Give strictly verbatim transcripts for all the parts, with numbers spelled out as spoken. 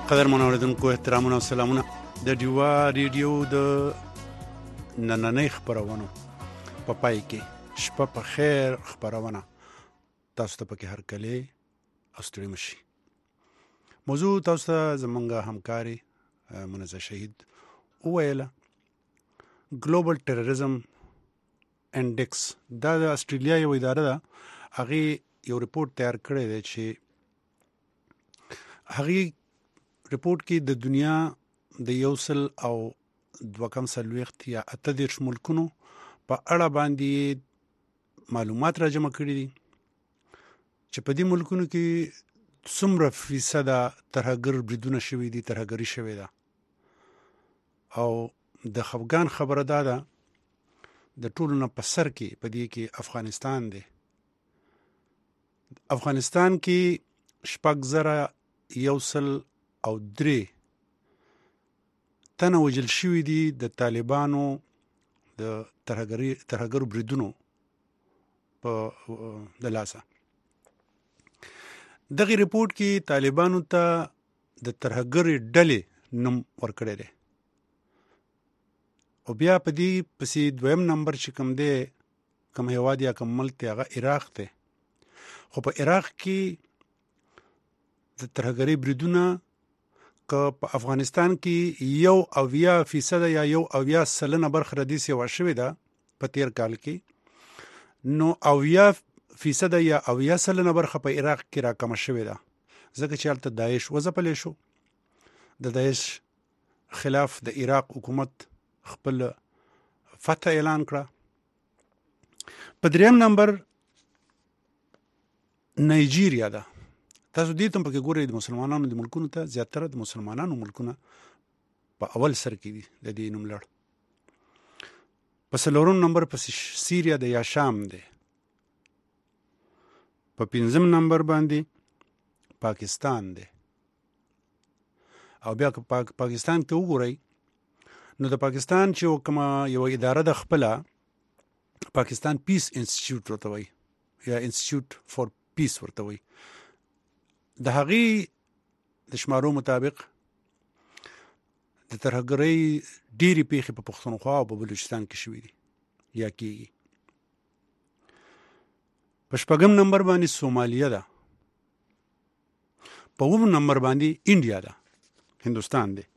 قدرمن اوریدونکو احترامونه او سلامونه د ډیوا ریډیو د نننۍ خبرونو په پای کې شپه په خیر خبرونه تاسو ته پکې هرکلی او ستړي مشي. موضوع تاسو ته زمونږ همکاري منزه شهید وویله. ګلوبل ټیرریزم انډیکس دا د استرالیا یو اداره ده، هغې یو ریپورټ تیار کړی دی چې هغې ریپورټ کې د دنیا د یو سل او دوه کم څلوېښت یا اته دېرش ملکونو په اړه باندې معلومات راجمع کړي دي چې په دې ملکونو کې څومره فیصده ترهګر بریدونه شوي دي، ترهګري شوې ده. او د خفګان خبره دا ده د ټولو نه په سر کې په دې کې افغانستان دی. افغانستان کې شپږ زره یو سل او درې تنه وژل شوي دي د طالبانو د ترهګرو بریدونو په د لاسه. دغه ریپورټ کې طالبانو ته د ترهګرې ډلې نوم ورکړی دی او بیا په دې پسې دویم نمبر چې کوم دی، کوم هیواد یا کوم ملک دی، هغه عراق دی. خو په عراق کې د ترهګرۍ بریدونه که په افغانستان کې یو اویا فیصده یا یو اویا سلنه برخه ردي سیوا شوې ده په تیر کال کې، نو اویا فیصده یا اویا سلنه برخه په عراق کې راکمه شوې ده، ځکه چې هلته داعش وځپلی شو. د داعش خلاف د عراق حکومت خپل فتح اعلان کړه. په دریم نمبر نایجیریا ده. تاسو دې ته پکې ګورئ د مسلمانانو د ملکونو ته زیاتره د مسلمانانو ملکونه په اول سر کې دي د دې نوم لړ. په څلورم نمبر پسې سیریا د یا شام دی. په پنځم نمبر باندې پاکستان دی. او بیا که پاک پاکستان ته وګورئ نو د پاکستان چې کومه یو اداره د خپله پاکستان پیس انسټیټیوټ ورته وایي یا انسټیټیوټ فور پیس ورته وایي، د هغې د شمارو مطابق د ترهګرۍ ډېرې پیښې په پښتونخوا او په بلوچستان کې شوي دي یا کېږي. په شپږم نمبر باندې سومالیه ده. په اووم نمبر باندې انډیا ده، هندوستان دی.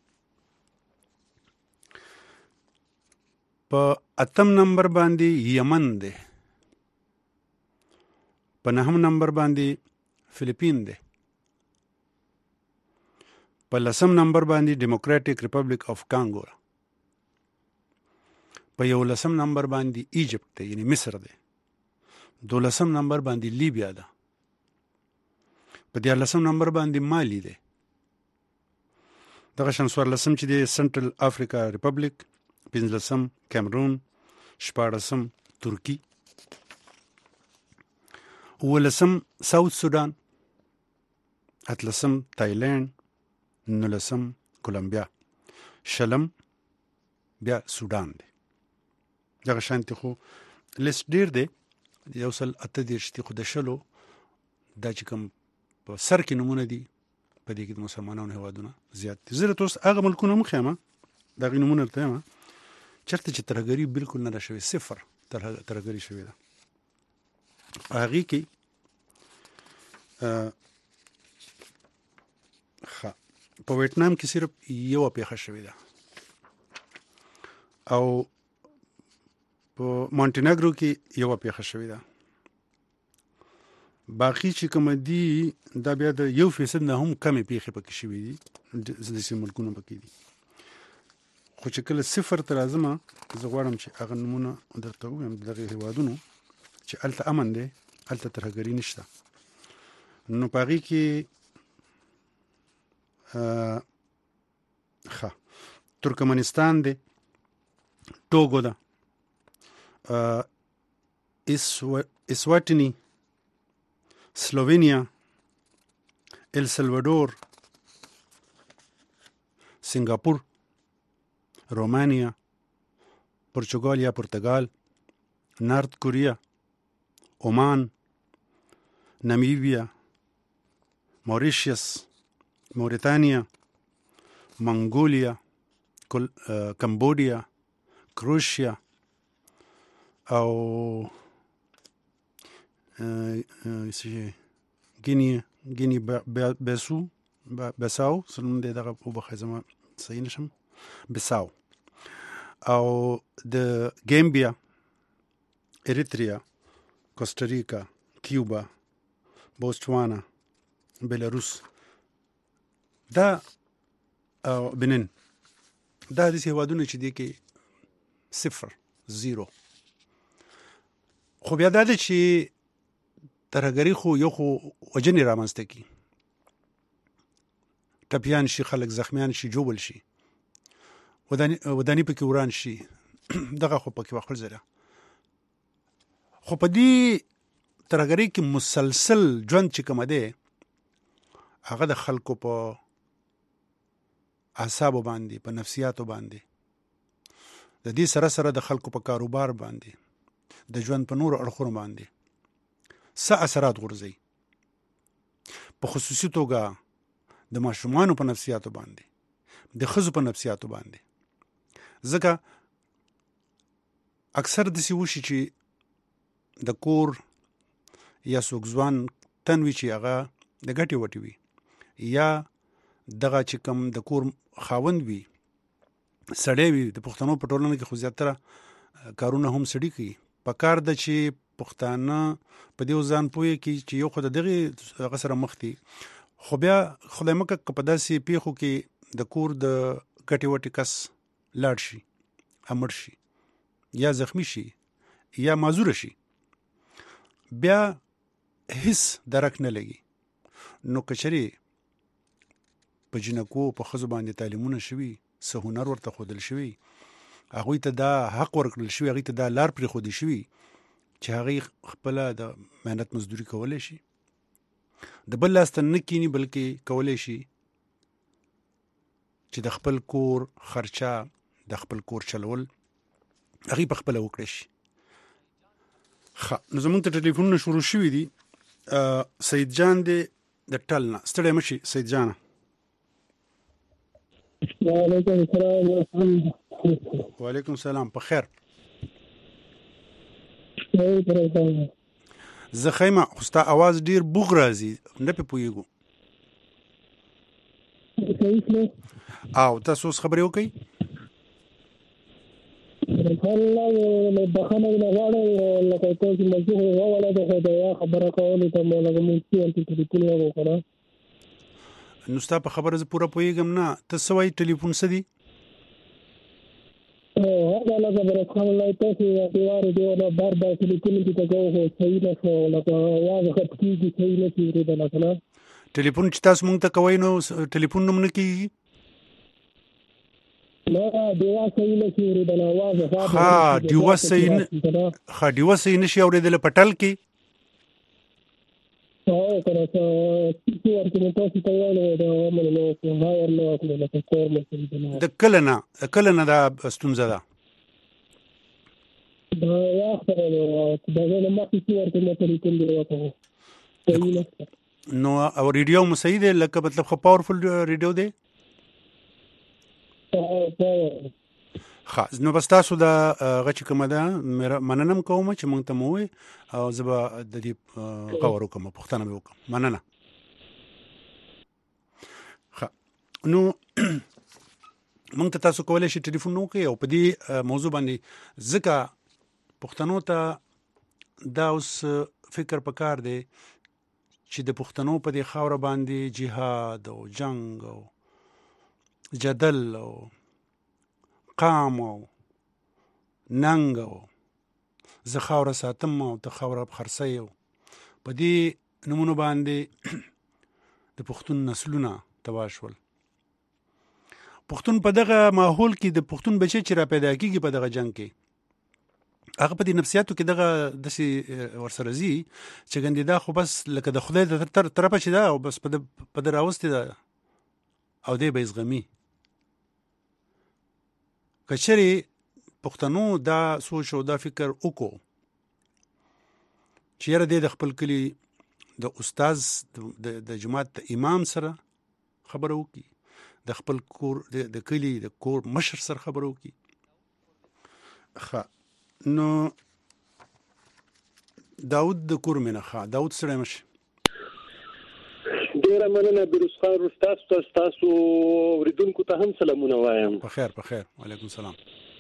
په اتم نمبر باندې یمن دی. په نهم نمبر باندې فلیپین دی. په لسم نمبر باندې ډیموکراټیک ریپبلیک اف کانګو. په یولسم نمبر باندې ایجپت دی، یعنی مصر دی. دولسم نمبر باندې لیبیا ده. په دیارلسم نمبر باندې مالی دی. دغه شان څوارلسم چې دی سنټرل افریقا ریپبلیک، پنځلسم کیمرون، شپاړسم ترکی، اوولسم ساوث سودان، اتلسم تایلند، نولسم کولمبیا، شلم بیا سودان دی. دغه شانتي خو لیست ډیر دی، یو سل اته دېرش دي، خو د شلو دا چې کوم په سر کې نومونه دي په دې کې د مسلمانانو هیوادونه زیات دي. زه درته اوس هغه ملکونه هم ښیم، د هغې نومونه درته یم چېرته چې ترهګري بلکل نه ده شوې، صفر ترهګري شوې ده. په هغې کې ښه په ویتنام کې صرف یوه پیښه شوې ده او په مونټینګرو کې یوه پیښه شوې ده. باقي چې کومه دي دا بیا د یو فیصد نه هم کمې پیښې پکې شوې دي، داسې ملکونه پکې دي. خو چې کله صفر ته راځم، زه غواړم چې هغه نومونه درته ووایم د دغې هېوادونو چې هلته امن دی، هلته ترهګري نشته. نو په هغې کې ښه ترکمنستان دی، ټوګو ده، اسواتني، سلووینیا، ال سلوادور، سنگاپور، رومانیا، پرتګال یا پرتګال، نارت کوریا، عمان، نامیبیا، موریشیس، موريتانيا، منګولیا، کمبودیا، کروشیا او ګینی ګینی بیسو بیساو سلام دې دغه په بخښه زما صحیح نشم بیساو او د ګیمبیا، اریتریا، کوسټاریکا، کیوبا، بوتسوانا، بیلاروس دا او بنین دا د هیوادونو چې دي کې صفر زیرو. خو بیا دا ده چې ترهګري خو یو خو وجنې رامنځته کي، ټپیان شي، خلک زخمیان شي، جوبل شي، وداني وداني پکې وران شي دغه خو پکې وخت زره. خو په دې ترهګري کې مسلسل ژوند چې کوم دی هغه د خلکو په اعصابو باندې، په نفسیاتو باندې، د دې سره سره د خلکو په کاروبار باندې، د ژوند په نورو اړخونو باندې څه اثرات غورځوي. په خصوصي توګه د ماشومانو په نفسیاتو باندې، د ښځو په نفسیاتو باندې. ځکه اکثر داسې وشي چې د کور یا څوک ځوان تن وي چې هغه د ګټې وټې وي، یا دغه چې کوم د کور خاوند وي، سړی وي. د پښتنو په ټولنه کې خو زیاتره کارونه هم سړي کوي. په کار ده چې پښتانه په دې ځان پوهې کې چې یو خو د دغې هغه سره مخ دي، خو بیا خدای مکړه که په داسې پیښو کې د کور د ګټې وټې کس لاړ شي، امر شي، یا زخمی شي، یا معذوره شي، بیا هیڅ درک نه لګي. نو که چېرې په جنکو په ښځو باندې تعلیمونه شوي، څه هنر ورته ښودل شوي، هغوی ته دا حق ورکړل شوي، هغوی ته دا لار پرېښودل شوي چې هغوی خپله د محنت مزدوري کولی شي، د بل لاس ته نه کیني، بلکې کولی شي چې د خپل کور خرچه، د خپل کور چلول هغوی په خپله وکړی شي. ښه، نو زموږ ته ټلیفونونه شروع شوي دي. سید جان دی د ټل نه. ستړی مه شي سید جانه. وعلیکم السلام. وعلیکم السلام. په خیر؟ زه خیمه، خو ستا اواز ډېر بوغ راځي، نه پې پوهېږو. او تاسو اوس خبرې وکئ. بخښنه نه غواړم، لکه تاسو موضوع ووله ده، خو د یوه خبره کولو ته مو لکه مونږ ټلیفون وکړه. نو ستا په خبره زه پوره پوهېږم نه. ته څه وایي ټلیفون څه دي؟ هغه لکه برسخان الله تاسو اخیوارې دی نه بار بار ټلیفون کې ته کوو، خو صحیح نه شو، لکه اواز خط کېږي، صحیح نه شي اورېدلی که نه. ټلیفون چې تاسو مونږ ته کوئ نو ټلیفون نوم نه کېږي؟ نه، ډیوه صحیح نه شي اورېدلی، اواز ها ډیوه صحیح نه ښه ډیوه صحیح نه شي اورېدلی په ټل کې؟ او که نه څه ورته مې تاسو ته ویلی وی، د امر نه وکړو، ما ور نه وکړو، لکه کور مې صحیح د کله نه د کله نه دا ستونزه ده؟ دا وخت دی، د هغې نه مخکې چې ورته مې ټلیفون ډېر وکړو، صحیح نشته. نو او ریډیو مو صحیح دی؟ لکه مطلب ښه پاورفل ریډیو دی؟ ښه، نو بس تاسو دا هغه چې کومه ده مننه م کوم چې موږ ته مو ووایې، او زه به د دې غور وکړم، پوښتنه مې وکړم. مننه. ښه، نو موږ ته تاسو کولی شئ ټلیفون وکړئ او په دې موضوع باندې، ځکه پښتنو ته دا اوس فکر پکار دی چې د پښتنو په دې خاوره باندې جهاد او جنگ او جدل او قام او ننګ او زه خاوره ساتم او ته خاوره خرڅوي، په دې نومونو باندې د پښتون نسلونه تباه شول. پښتون په دغه ماحول کې، د پښتون بچی چې را پیدا کېږي په دغه جنگ کې، هغه په دې نفسیاتو کې دغه داسې ورسره ځي چې ګندې دا خو بس لکه د خدای د طرفه چې ده، او بس په ده راوستې ده او دی به یې زغمي. که چېرې پښتنو دا سوچ او دا فکر وکړو چې یاره دی د خپل کلي د استاز د جماعت د امام سره خبره وکړي، د خپل کور د کلی د کور مشر سره خبرو کی. ښه نو داود د کور منه. ښه داود سره مشه ډیره مننه بیروز خان تاسو تاسو ورېدونکو ته هم سلامونه وایم. په خیر په خیر. وعلیکم السلام.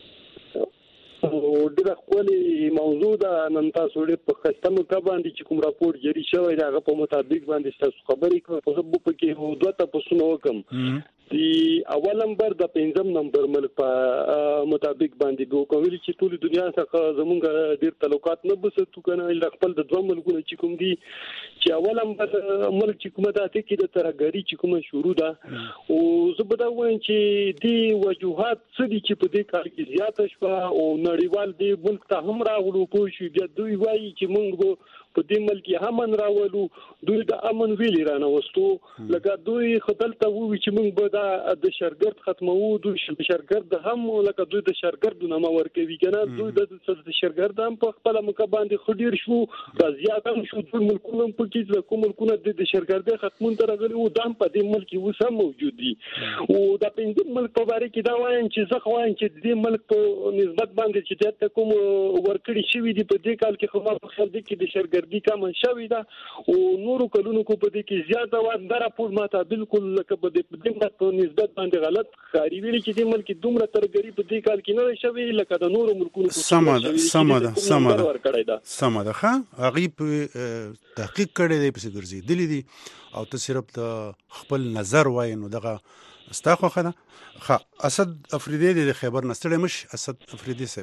ډیره ښکلې موضوع ده. نن تاسو ډېر په ښایسته موقع باندې چې کوم راپور جاري شوی دی هغه په مطابق باندې تاسو خبرې کوئ. خو زه به پکې دوه تپوسونه وکړم. د اول نمبر د پنځم نمبر ملک په مطابق باندې ګوکوي چې ټول دنیا څخه زمونږ ډېر تعلقات نه بساتو کنه الا خپل د دوه ملکونو چې کوم دي چې اول نمبر ملک چې کومه ده ته کې د ترګری چې کومه شروع ده او زه به دا وایم چې دی وجوهات څه دي چې په دې کار کې زیاته شوه او نړیوال دی ملک ته هم راغلو پوه شو بیا دوی وایي چې موږ په دې ملک امن راولو دوی د امن ویلي رانه وستو لکه دوی خپل ته وی چې موږ به دا د شرګرد ختمو دوی شرګرد هم لکه دوی د شرګرد نه ما ورکوي کنه دوی د شرګرد هم په خپل مکه باندې خډیر شو زیات هم شو ټول ملکونه په کې د کوم ملکونه د شرګرد ختمون تر غلي او دام په دې ملک وسه موجود دي او د پنځم ملک په اړه کې دا وایم چې زه خوایم چې دې ملک په نسبت باندې چې د کوم ورکړی شوی دی په دې کال کې خو ما په خیال دي کې د شرګرد ګردی کم شوی دا او نورو کلونو کو په دې کې زیاته و دا راپور ماته بالکل لکه په دې په نسبت باندې غلط خاري ویلي چې د ملک دومره ترګری په دې کال کې نه شوی لکه د نورو ملکونو سمه ده سمه ده سمه ده سمه ده ښه هغه په تحقیق کړی دی په ګرځي دلی دي او ته صرف د خپل نظر وای نو دغه استاخو خنه ښه اسد افریدی د خبر نستړی مش اسد افریدی صاحب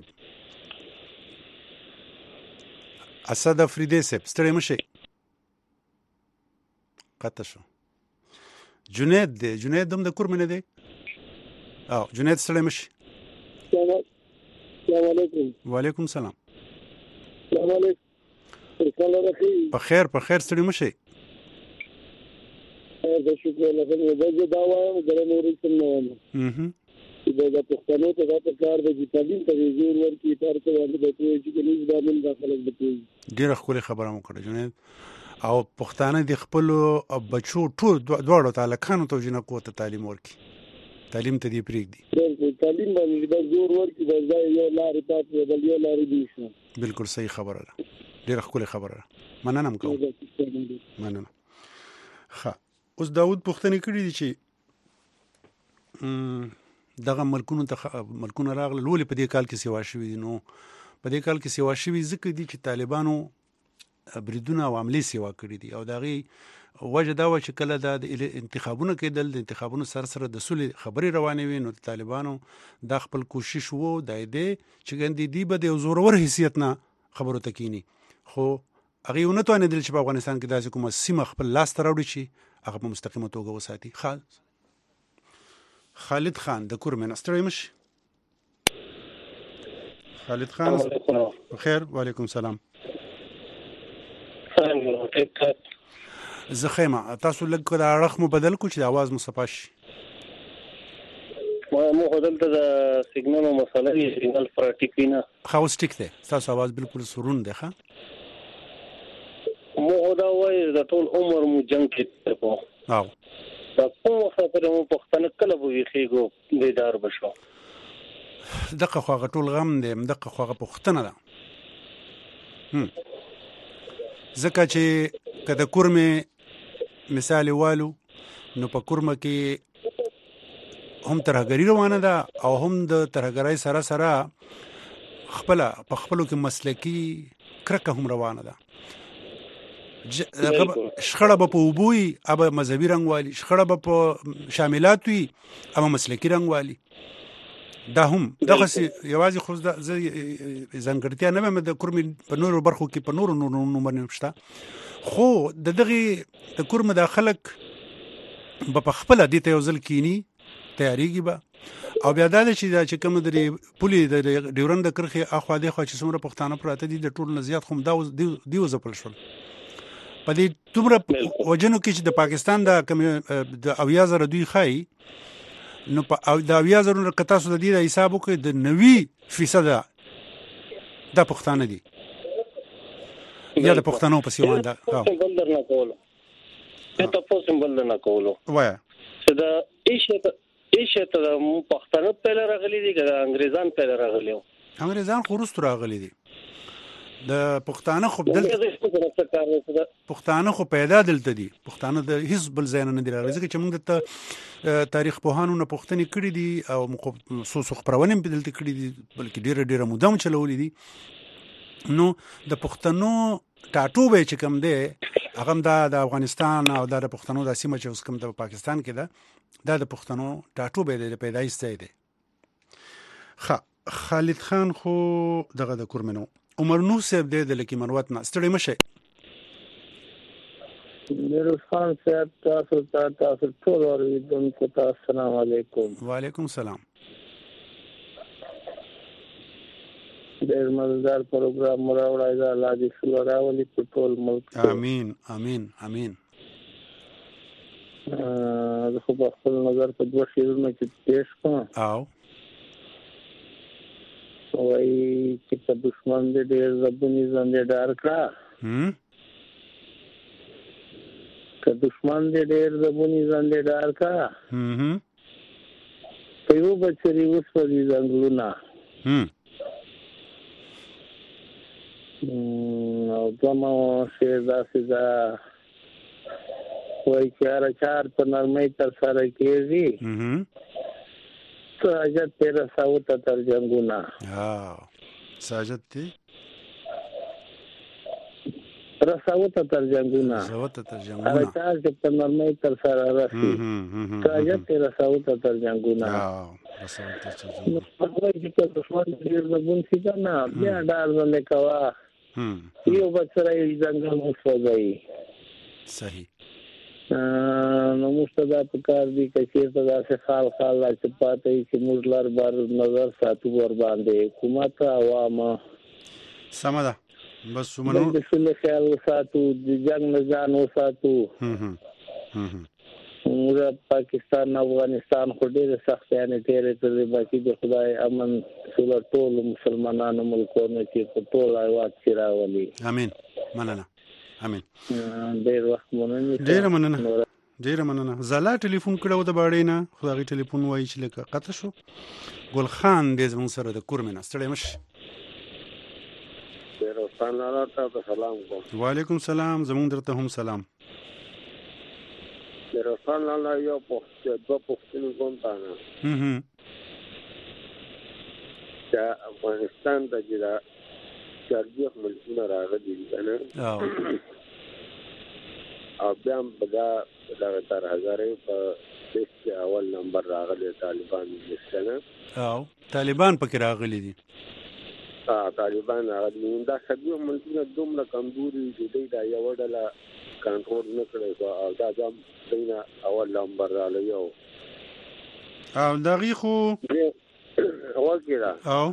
اسد افریدی صاحب ستړی مشه قطع شو. جنید دی جنید هم د کور منه دی او جنید ستړی مشه. السلام علیکم. وعلیکم السلام. السلام علیکم. په خیر په خیر ستړی مشه. دا شکر الله دې دا وایم دا نور څه نه وایم. اها دا پښتنو ته دا کار د تعلیم ته زور ورکړي تر څو باندې د کوی چې نيز باندې داخله وکړي. ډیره خولي خبره مو کړه جنید او پښتانه د خپل بچو ټول دواړو تعالی خانو ته جنہ کوته تعلیم ورکړي تعلیم ته دی پریږدي تعلیم باندې د زور ورکړي د ځای یو لارې تاسو د یو لارې دي. بالکل صحیح خبره ده ډیره خولي خبره مننه کوم مننه. ښه اوس داود پښتني کړی دي چې دغه ملکونو ته ملکونه راغله لولې په دې کال کې سیوا شوي دي. نو په دې کال کې سیوا شوي ځکه دي چې طالبانو بریدونه او عملي سیوا کړي دي او دغه وجه دا و چې کله د انتخابونو کېدل د انتخابونو سره سره د سولې خبرې روانې وي نو طالبانو دا خپل کوشش وو د دې چې ګندې دی به د زورور حیثیت نه خبرو تکینی خو هغه یو نه توانې دل چې په افغانستان کې داسې کومه سیمه خپل لاس ته راوړي چې هغه په مستقیمه توګه وساتي. خالد خالد خان د کورمن استری مش خالد خان بخیر. وعلیکم السلام. زه خیمه تاسو لږ کړه اړخ مو بدل کو چې د आवाज مو صفاش ما مو هدلته د سیګنال مسله یې سیګنال پراټیک وینا خاص ټیک ده تاسو आवाज بالکل سرون ده ښه مو دا وایي د ټول عمر مو جنگ کې په او دا کوم خبره مو پښتنه کله وی خېګو بیدار بشو دغه خو غټول غم دې دغه خو غ پښتنه ده هم ځکه چې کله کورمه مثال والو نو په کورمه کې هم ترهګری روانه ده او هم د ترهګرای سره سره خپل په خپلو کې مسلکی کرکه هم روانه ده. شخړه به په وبوي ابا مذهبي رنګ والی شخړه به په شاملات وي اما مسلکی رنګ والی دا هم دغه یوازې خو ځانګړتیا نه مې د کورمې په نورو برخو کې په نورو نورو نمبر نشته خو د دغه د کورمه د خلک په خپل د ته یوزل کینی تیاریږي به او بیا دا چې دا چې کوم د پولي د ډیورند کرخه اخوا دی خو چې څومره پښتانه پراته دي د ټول نزيات خو دا دیو زپل شول په دې تومره وجنو کې چې د پاکستان د د اویا زره دوی خای نو په د اویا زره نه کتا سود دي د حساب وکړي د نوي فیصد د پښتانه دي یا د پښتنو په سیمه ده او بلدر نه کولو ته تاسو بلدر نه کولو وای چې دا ایشه هیڅ ته د پښتنو په لاره راغلي دي که د انګریزان په لاره راغلي انګریزان خو وروسته راغلي دي د پښتانه خو دلته پښتانه خو پیدا دلته دي پښتانه د هیڅ بل ځای نه دي راغلي ځکه چې موږ ته تاریخ پوهانو نه پوښتنې کړې دي او څو څو خبرونه په دلته کړې دي بلکې ډیره ډیره موده هم چلولې دي نو د پښتنو ټاټوبه چې کوم دی هغه دا د افغانستان او د پښتنو د سیمه چې اوس کوم د پاکستان کې ده دا د پښتنو ټاټوبه د پیدایښت ځای دی. خ خالد خان خو دغه د کورمنو عمر نور صاحب دې د لکی مروت نه ستړي مشه. میروز خان صاحب تاسو ته تاسو ټول اوریدونکو ته السلام علیکم. وعلیکم السلام. ډېر مزدار پروګرام مراوړای دا الله دې شلو راولي په ټول ملک. امين امين امين. زه خو په خپل نظر په دوه شیرونو کې پیش کوم. او وای چې په دشمن دې ډېر زبونی زنده ډار کړه هم که دشمن دې ډېر زبونی زنده ډار کړه هم هم په یو بچری اوس په دې زنګلونه هم او دمو شه داسې دا وای چې چار په نرمۍ تر سره کېږي هم ساجد تیرا ساوتا تر جنگونا ساجد تی رساوتا تر جنگونا رساوتا تر جنگونا ارچار چې په نرمۍ تر سره راشي ساجد تیرا ساوتا تر جنگونا رساوتا تر جنگونا په دې کې دښمن ډیر زبون شي کنه بیا ډار باندې کوا یو بچره یې ځنګل وسوځي صحیح نو مستدا په کار دي چې څه داسې خال خال لا چې پاتې چې موږ لار بار نظر ساتو ور باندې حکومت عوام سم ده بس ومنو د څه خیال ساتو د جنگ نه ځان وساتو موږ پاکستان افغانستان خو ډېر سخت یعنی تیرې ترې باقي د خدای امن ټول ټول مسلمانانو ملکونو کې په ټول ایوات چې راولي. امين مننه امين. ډېر وخت مونږ ډېر مننه ډېر مننه. زلا ټلیفون کړو د باړې نه خدای ټلیفون وایي چې لکه قطع شو. ګل خان دې زمون سره د کورمنه ستړي مش. ډېر ستانه ته سلام کوم. وعلیکم السلام زمون درته هم سلام. ډېر ستانه یو په دوه پښتون کوم تانه. هم هم. چې افغانستان د جلا چارجیخ ملکونه راغلي دي کنه او او بیا بدا دغه تر هزارې په لیست اول نمبر راغلي طالبان لیستنه او طالبان پکې راغلي دي. ها طالبان راغلي دا شګو ملکونه دومره کمزوري دي چې دا یو ډله کنټرول نه کړي او دا ځم دینه اول نمبر راغلی او او دغه خو اول کې او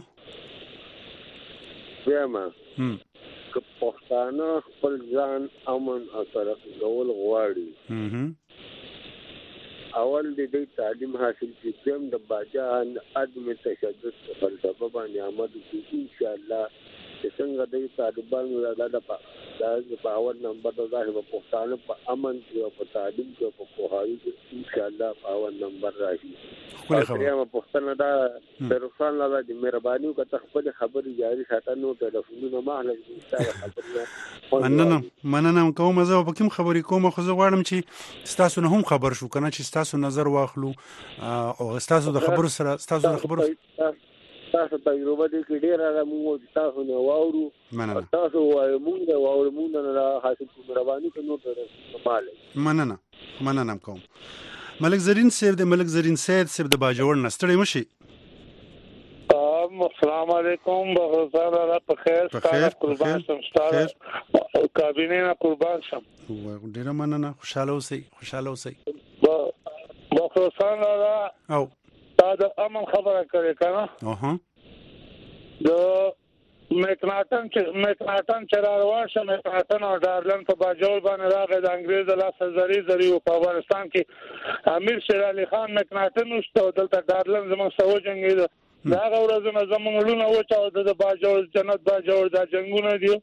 بیا ما هم که پښتانه خپل ځان امن او ترقي کول غواړي هم اول د تعلیم حاصل کړي هم د باجان عدم تشدد فلسفه باندې عمل وکړي ان شاء الله چې څنګه د طالبان ولاده د اول نمبر د ظاهر پښتانه په امن کې او په تعلیم کې په پوهاوي کې ان شاء الله په اول نمبر راشي. خو خبره ما پښتنه دا د رسول الله د مهرباني او د خپل خبري جاري ساتنو ټلیفونونه ما له دې مننه مننه کوم زه په کوم خبرې کوم خو زه غواړم چې تاسو نه هم خبر شو کنه چې تاسو نظر واخلو او تاسو د خبرو سره تاسو د خبرو تاسو تجربه دې کې ډیر راغمو تاسو نه واورو مننه تاسو وایو مونږ دا واورو مونږ نه حاصل کوم مهرباني کوي ته مال مننه مننه کوم. ملک زرین صاحب د ملک زرین سید صاحب د باجوړ نه ستړي مشي. السلام علیکم بغزاد الله په خیر ستاسو قربان شم ستاسو کابینه نه قربان شم. ډیر مننه خوشاله اوسئ خوشاله اوسئ. بغزاد الله او دا د امن خبره کوي کنه اها د مکناټن چې مکناټن چې روان شو مکناټن او ډارلن په باجوړ باندې راغی د انګريز له سزري زري په افغانستان کې امیر شیر علي خان مکناټن وشته دلته ډارلن زموږ سره جنگید دا ورځ زموږ لونه وچاو د باجوړ جنت باجوړ د جنگونه دي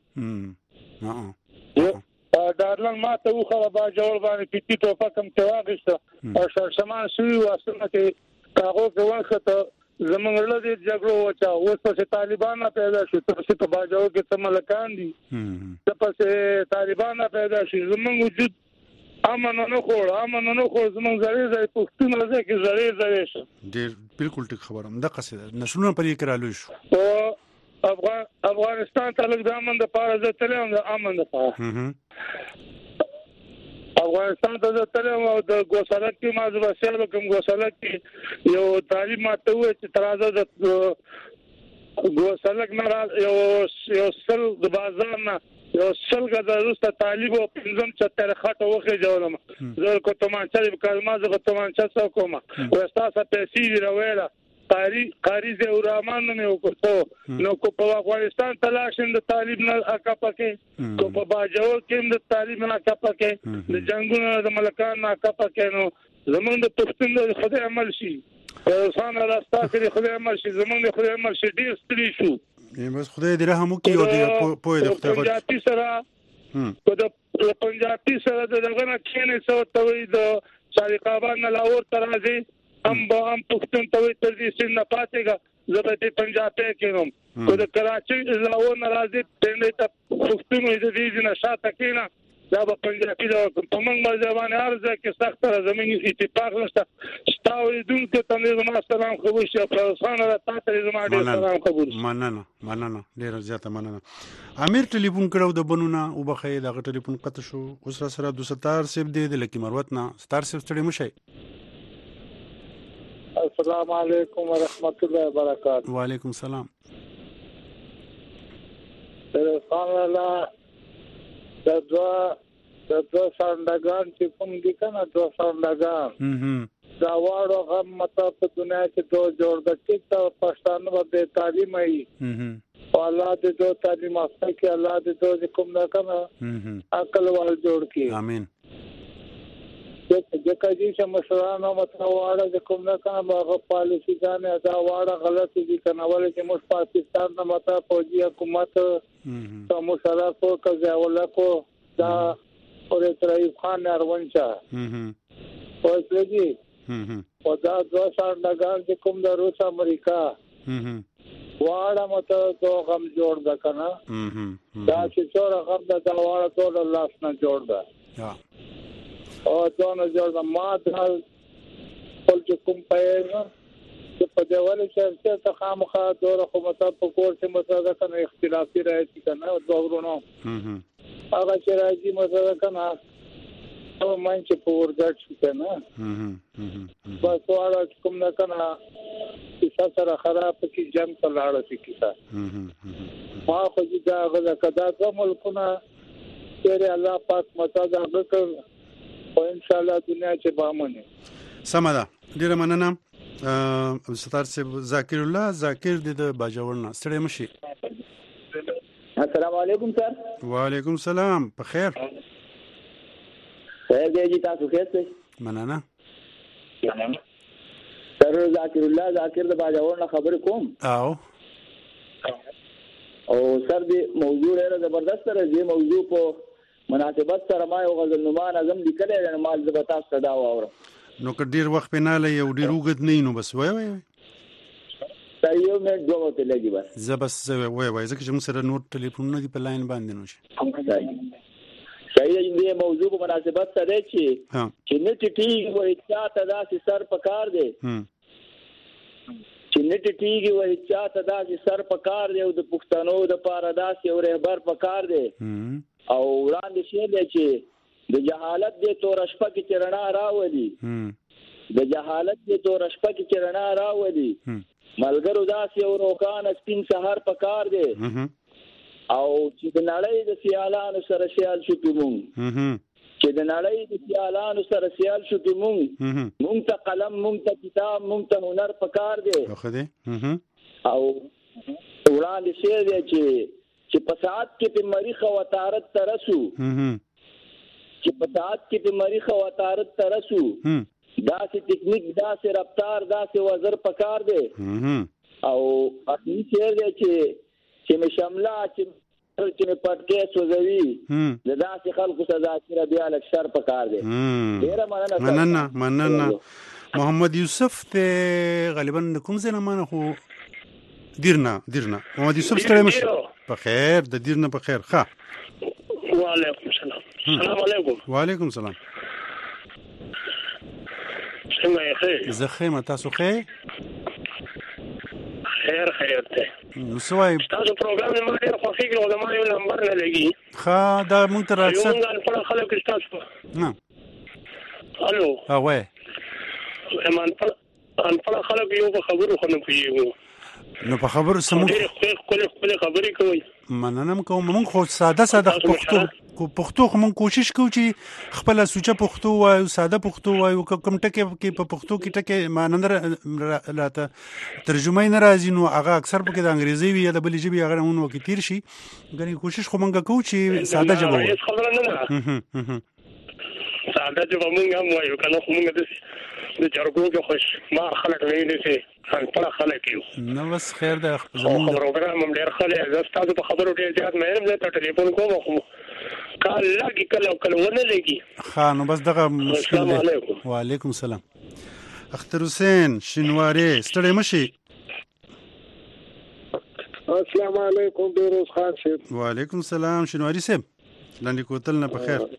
ها ډارلن ما ته خو باجوړ باندې پیټي ټوپه کم تواغشته او شرشمان سوي واسطه کې هغه کومه زمونږ له دې جګړو وچا اوس په طالبان پیدا شو ترڅو په باجو کې څه ملکان دي ته په طالبان پیدا شي زمونږ وجود امن نه خور امن نه خور زمونږ زړې زړې پښتون راځي کې زړې زړې شو ډېر بالکل ټیک خبره ده قصیده نشونه پرې کرالو شو او افغان افغانستان ته لږ د امن د پاره زه تلم د امن د پاره افغانستان ته زه تلم او د ګوسالک کې ما زه وسیله کوم ګوسالک کې یو تعلیم ماته وې چې ترازه د ګوسالک نه یو یو سل د بازار نه یو سل غدا روسته طالب او پنځم چتر خاطه وخه جوړم زه کوته ما چې کلمه زه کوته ما چې څو کومه ورستا پیسې راوېلا قاری قاری زه ورمان نه وکړو نو کو په افغانستان تلاشم د طالب نه اکاپکه کو په باجو کې د طالب نه اکاپکه د جنگونو د ملکان نه اکاپکه نو زمونږ د پښتون د خدای عمل شي انسان راستا کې خدای عمل شي زمونږ د خدای عمل شي ډیر ستړي شو بس خدای دې رحم وکړي او دې په دې خدای پنجابي سره کو د پنجابي سره دغه نه کېنه څو توي د شارقابان نه لاور ترازي هم به هم پښتون ته تر دې سین نه پاتېګا زبرتي پنجاب کې کوم کو د کراچي لاور ناراضي پندې ته پښتون دې دې نه شاته کېنا دا به پنجابي دا په موږ باندې ارزه کې سخت زمين اتفاق نشته ستاوي دون کې تنه زما سلام خو شي په افغان را تاسو زما ډیر سلام قبول مننه مننه ډیر زیاته مننه امیر ټلیفون کړو د بنونه او بخې دا ټلیفون قطع شو اوس را سره د ستار سیب دی د لکی مروت نه ستار سیب ستړي مشي السلام علیکم ورحمت الله وبرکاته وعلیکم السلام سبحان الله د دوا د دوا سندګان چې کوم دي کنه دوا سندګان هم دا واړو غم مته په دنیا کې دوه جوړ د چې پښتانه به تعلیم ای هم الله دې دوه تعلیم افته کې الله دې دوه کوم نه کنه هم عقل ول جوړ کې امين چې کله چې مشرانو مته واړه د کوم نه کنه هغه پالیسی ځانه دا واړه غلط دي کنه ولې چې موږ پاکستان نه مته فوجي حکومت ته مشرف کو کزا ولا کو دا اور ترایب خان اروانچا هم اوس لګي هم او دا دوه سندګان چې کوم د روس امریکا هم واړه مته دوه غم جوړ د کنه هم دا چې څوره غم د دا واړه ټول الله سره جوړ ده او ځان جوړ ما د خپل کوم پېژنه چې په دیواله چې څه خامخا دوره خو مطلب په کور کې مسله کنه اختلافي راځي کنه دوه ورونو هغه چې راځي مسله کنه او مې چې په ورګټ شي کنه بس واړه کوم نه کنه چې سره خراب کې جنگ ته لاړ شي کیسه ما خو دې دا غلا کدا کوم ملکونه چې الله پاک متا دا وکړ او ان شاء الله دنیا چې بامنه سمدا ډیره مننه ا ستار صاحب ذاکر الله ذاکر د باجوړ نه ستړي مشي السلام علیکم سر وعلیکم السلام په خیر خیر دی تاسو خیر څه مننه سر ذاکر الله ذاکر د باجوړ نه خبر کوم او او سر دې موضوع ډیره زبردست راځي موضوع په مناسبت سره ما یو غزل نومان اعظم لیکل دی مال زبتا صدا واور نو که ډیر وخت په نه لې او ډیر وګد نه نو بس وای وای دا یو مې دوه ته لګي بس زه بس وای وای ځکه چې موږ سره نور ټلیفون نه دی په لاین باندې نو شي صحیح دی موضوع په مناسبت سره چې چې نت ټی وای چاته داسې سر پکار دی چې نت ټیږي وای چاته داسې سر پکار دی او د پښتنو د پاره داسې او رهبر پکار دی او وړاندې شي دی چې د جهالت د تور شپه کې چرنا راولي د جهالت د تور شپه کې چرنا راولي ملګرو داسې او روکان سپین سحر پکار دی او چې د نړۍ د سیالانو سره سیال شو کوم چې د نړۍ د سیالانو سره سیال شو کوم مونږ ته قلم مونږ ته کتاب مونږ ته هنر پکار دی او وړاندې شي دی چې چې په ساعت کې په مریخ او طارت ترسو چې په ساعت کې په مریخ او طارت ترسو دا سي ټیکنیک دا سي رفتار دا سي وزر پکار دی او اصلي شعر دی چې چې مې شملا چې چې مې پټکې سوځوي د داسې خلکو سزا چې بیا لک شر پکار دی ډیر مننه مننه مننه محمد یوسف ته غالبا کوم ځای نه مانه خو دیرنا دیرنا محمد یوسف ستړی مشه په خیر د دیرنا په خیر ښه وعلیکم السلام السلام علیکم وعلیکم السلام څنګه یې خیر زه خیر تاسو خیر خیر خیر ته نو سوای تاسو پروګرام نه مې خوښیږي او ما یو نمبر نه لګي ښه دا مونږ ته راځه یو نن په خلک تاسو نه الو ها وای امان په ان په خلک یو په خبرو خو نه پیږو نو په خبرو سمو خپل خپل خپل خبرې کوي مننه کوم مونږ خو ساده ساده پښتو کو پښتو خو مونږ کوشش کوو چې خپل سوچه پښتو وایو ساده پښتو وایو کوم ټکی کې په پښتو کې ټکی مانند راته ترجمه نه راځي نو هغه اکثر په د انګریزي وي یا د بلې ژبې هغه نو کې تیر شي غني کوشش خو مونږ کوو چې ساده ژبه وایو ساده ژبه مونږ هم وایو کنه خو مونږ د د جرګو کې خوش ما خلک نه دي چې ان په خلک یو نو بس خیر ده زموږ پروګرام هم ډېر خلک زستاسو په خبرو ډېر زیات مې هم ته ټلیفون کوم خو کال لګي کله کله ونه لګي ها نو بس دغه مشکل دی وعلیکم السلام اختر حسین شینواری ستړی مشي السلام علیکم بیروز خان صاحب وعلیکم السلام شینواری صاحب لاندې کوتل نه په خیر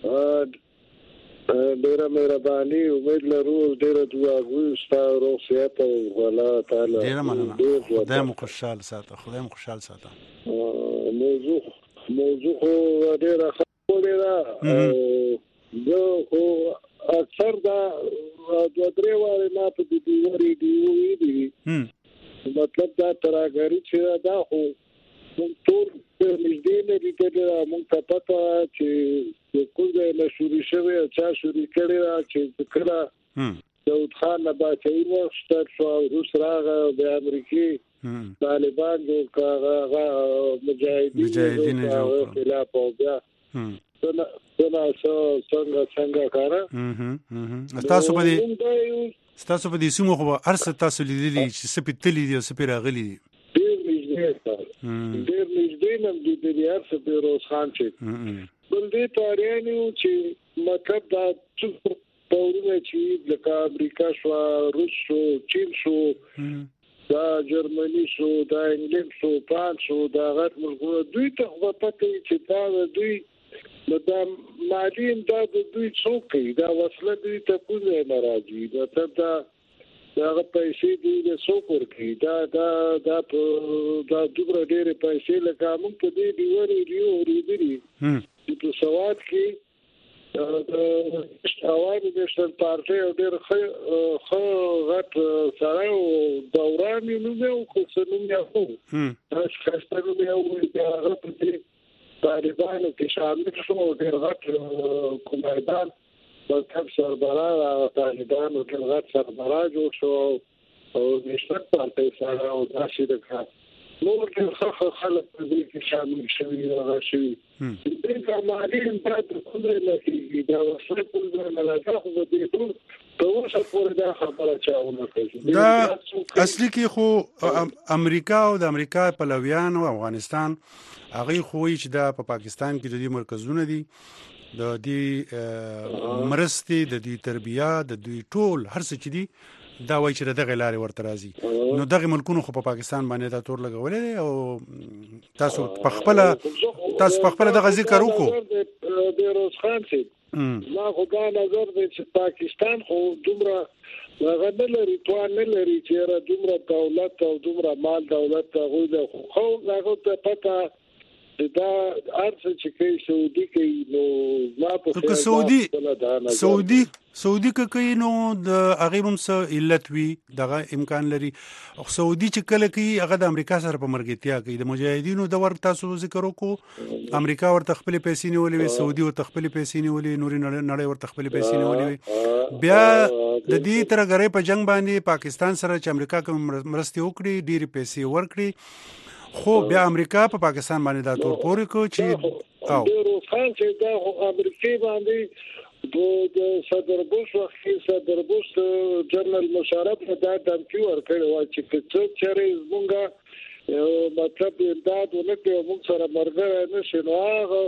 ډیره مهرباني امید لرو ډیره دعاګوي ستاسو روغ صحت او الله تعالی ډیره مننه خدای مو خوشحال ساته خدای مو خوشحال ساته موضوع موضوع ډیره خبره ده زه خو اکثر دا د درې واره ما په دې وری دی وی مطلب دا تراګری چې دا خو ټول نږدې نه دي چې موږ ته پته چې کومه له شوري شوی چا شوري کړی چې کله داود خان نباتي وخت شو روس راغه د امریکای طالبان جو هغه مجاهدین جو خلاف او بیا څنګه څنګه څنګه کارا تاسو په دې تاسو په دې سیمو خو ارسه تاسو لیدلی چې سپیتلی دي او سپیر غلي دي ډیر نږدې ډیر نږدې نم دي د ارسه بیروز خان چې بل دې تاریانو چې مطلب دا چې پورونه چې لکه امریکا شو روس شو چین شو دا جرمني شو دا انګلند شو فرانس شو دا غټ ملکونه دوی ته وپته چې دا دوی دا مالي امداد دوی څوک دا وسله دوی ته کوزه ناراضي دا دا دا پیسې دوی له څوک ورکي دا دا دا دا دوبره ډېرې پیسې لکه موږ په دې دی ورې دی ورې دی په سواد کې اوایي د شر پارټي او ډېر خو غټ سره دوران نو یو خو څنګه یو تاسو خاصه یو هغه په طالبانو کې شامل شو ډېر غټ کومایدان په کب سربراه طالبانو کې غټ سربراه جوړ شو او نشته پارټي سره او داسې د کار نور ډېر ښه خلک په دې کې شامل شوي راغلي شوي دې کومالي امپرات کومه لکه دا وسله کومه نه راځي خو دې ټول په اوسه پورې دا خبره چاونه کوي دا اصلي کې خو امریکا او د امریکا پلویان او افغانستان هغه خو چې دا په پاکستان کې د دې مرکزونه دي د دې مرستې د دې تربیه د دې ټول هر څه چې دي دا وایي چې دغه لارې ورته راځي نو دغه ملکونو خو په پا پاکستان باندې دا تور لګولې او تاسو په خپل تاسو په خپل دغه ذکر وکړو د روز خان سي ما خو دا نظر دی چې پاکستان خو دومره هغه نه لري توان نه لري چې را دومره دولت او دومره مال دولت هغه خو هغه ته پته دا ارڅ چې کوي سعودي کوي نو ما په سعودي سعودي سعودي کوي نو د هغه هم څه علت وی دغه امکان لري او سعودي چې کله کوي هغه د امریکا سره په مرګتیا کوي د مجاهدینو د ور تاسو ذکر وکړو امریکا ورته خپل پیسې نیولې وي سعودي ورته خپل پیسې نیولې نوري نړۍ ورته خپل پیسې نیولې وي بیا د دې ترغړې په جنگ باندې پاکستان سره چې امریکا کوم مرستې وکړي ډېری پیسې ورکړي خو بیا امریکا په پا پاکستان باندې دا تور پورې کو چې او د روسان چې دا امریکای باندې د صدر بوش وخت صدر بوش جنرال مشرف دا د کیور کړو چې څه چیرې زمونږه مطلب امداد ولکه موږ سره مرګ نه شنو هغه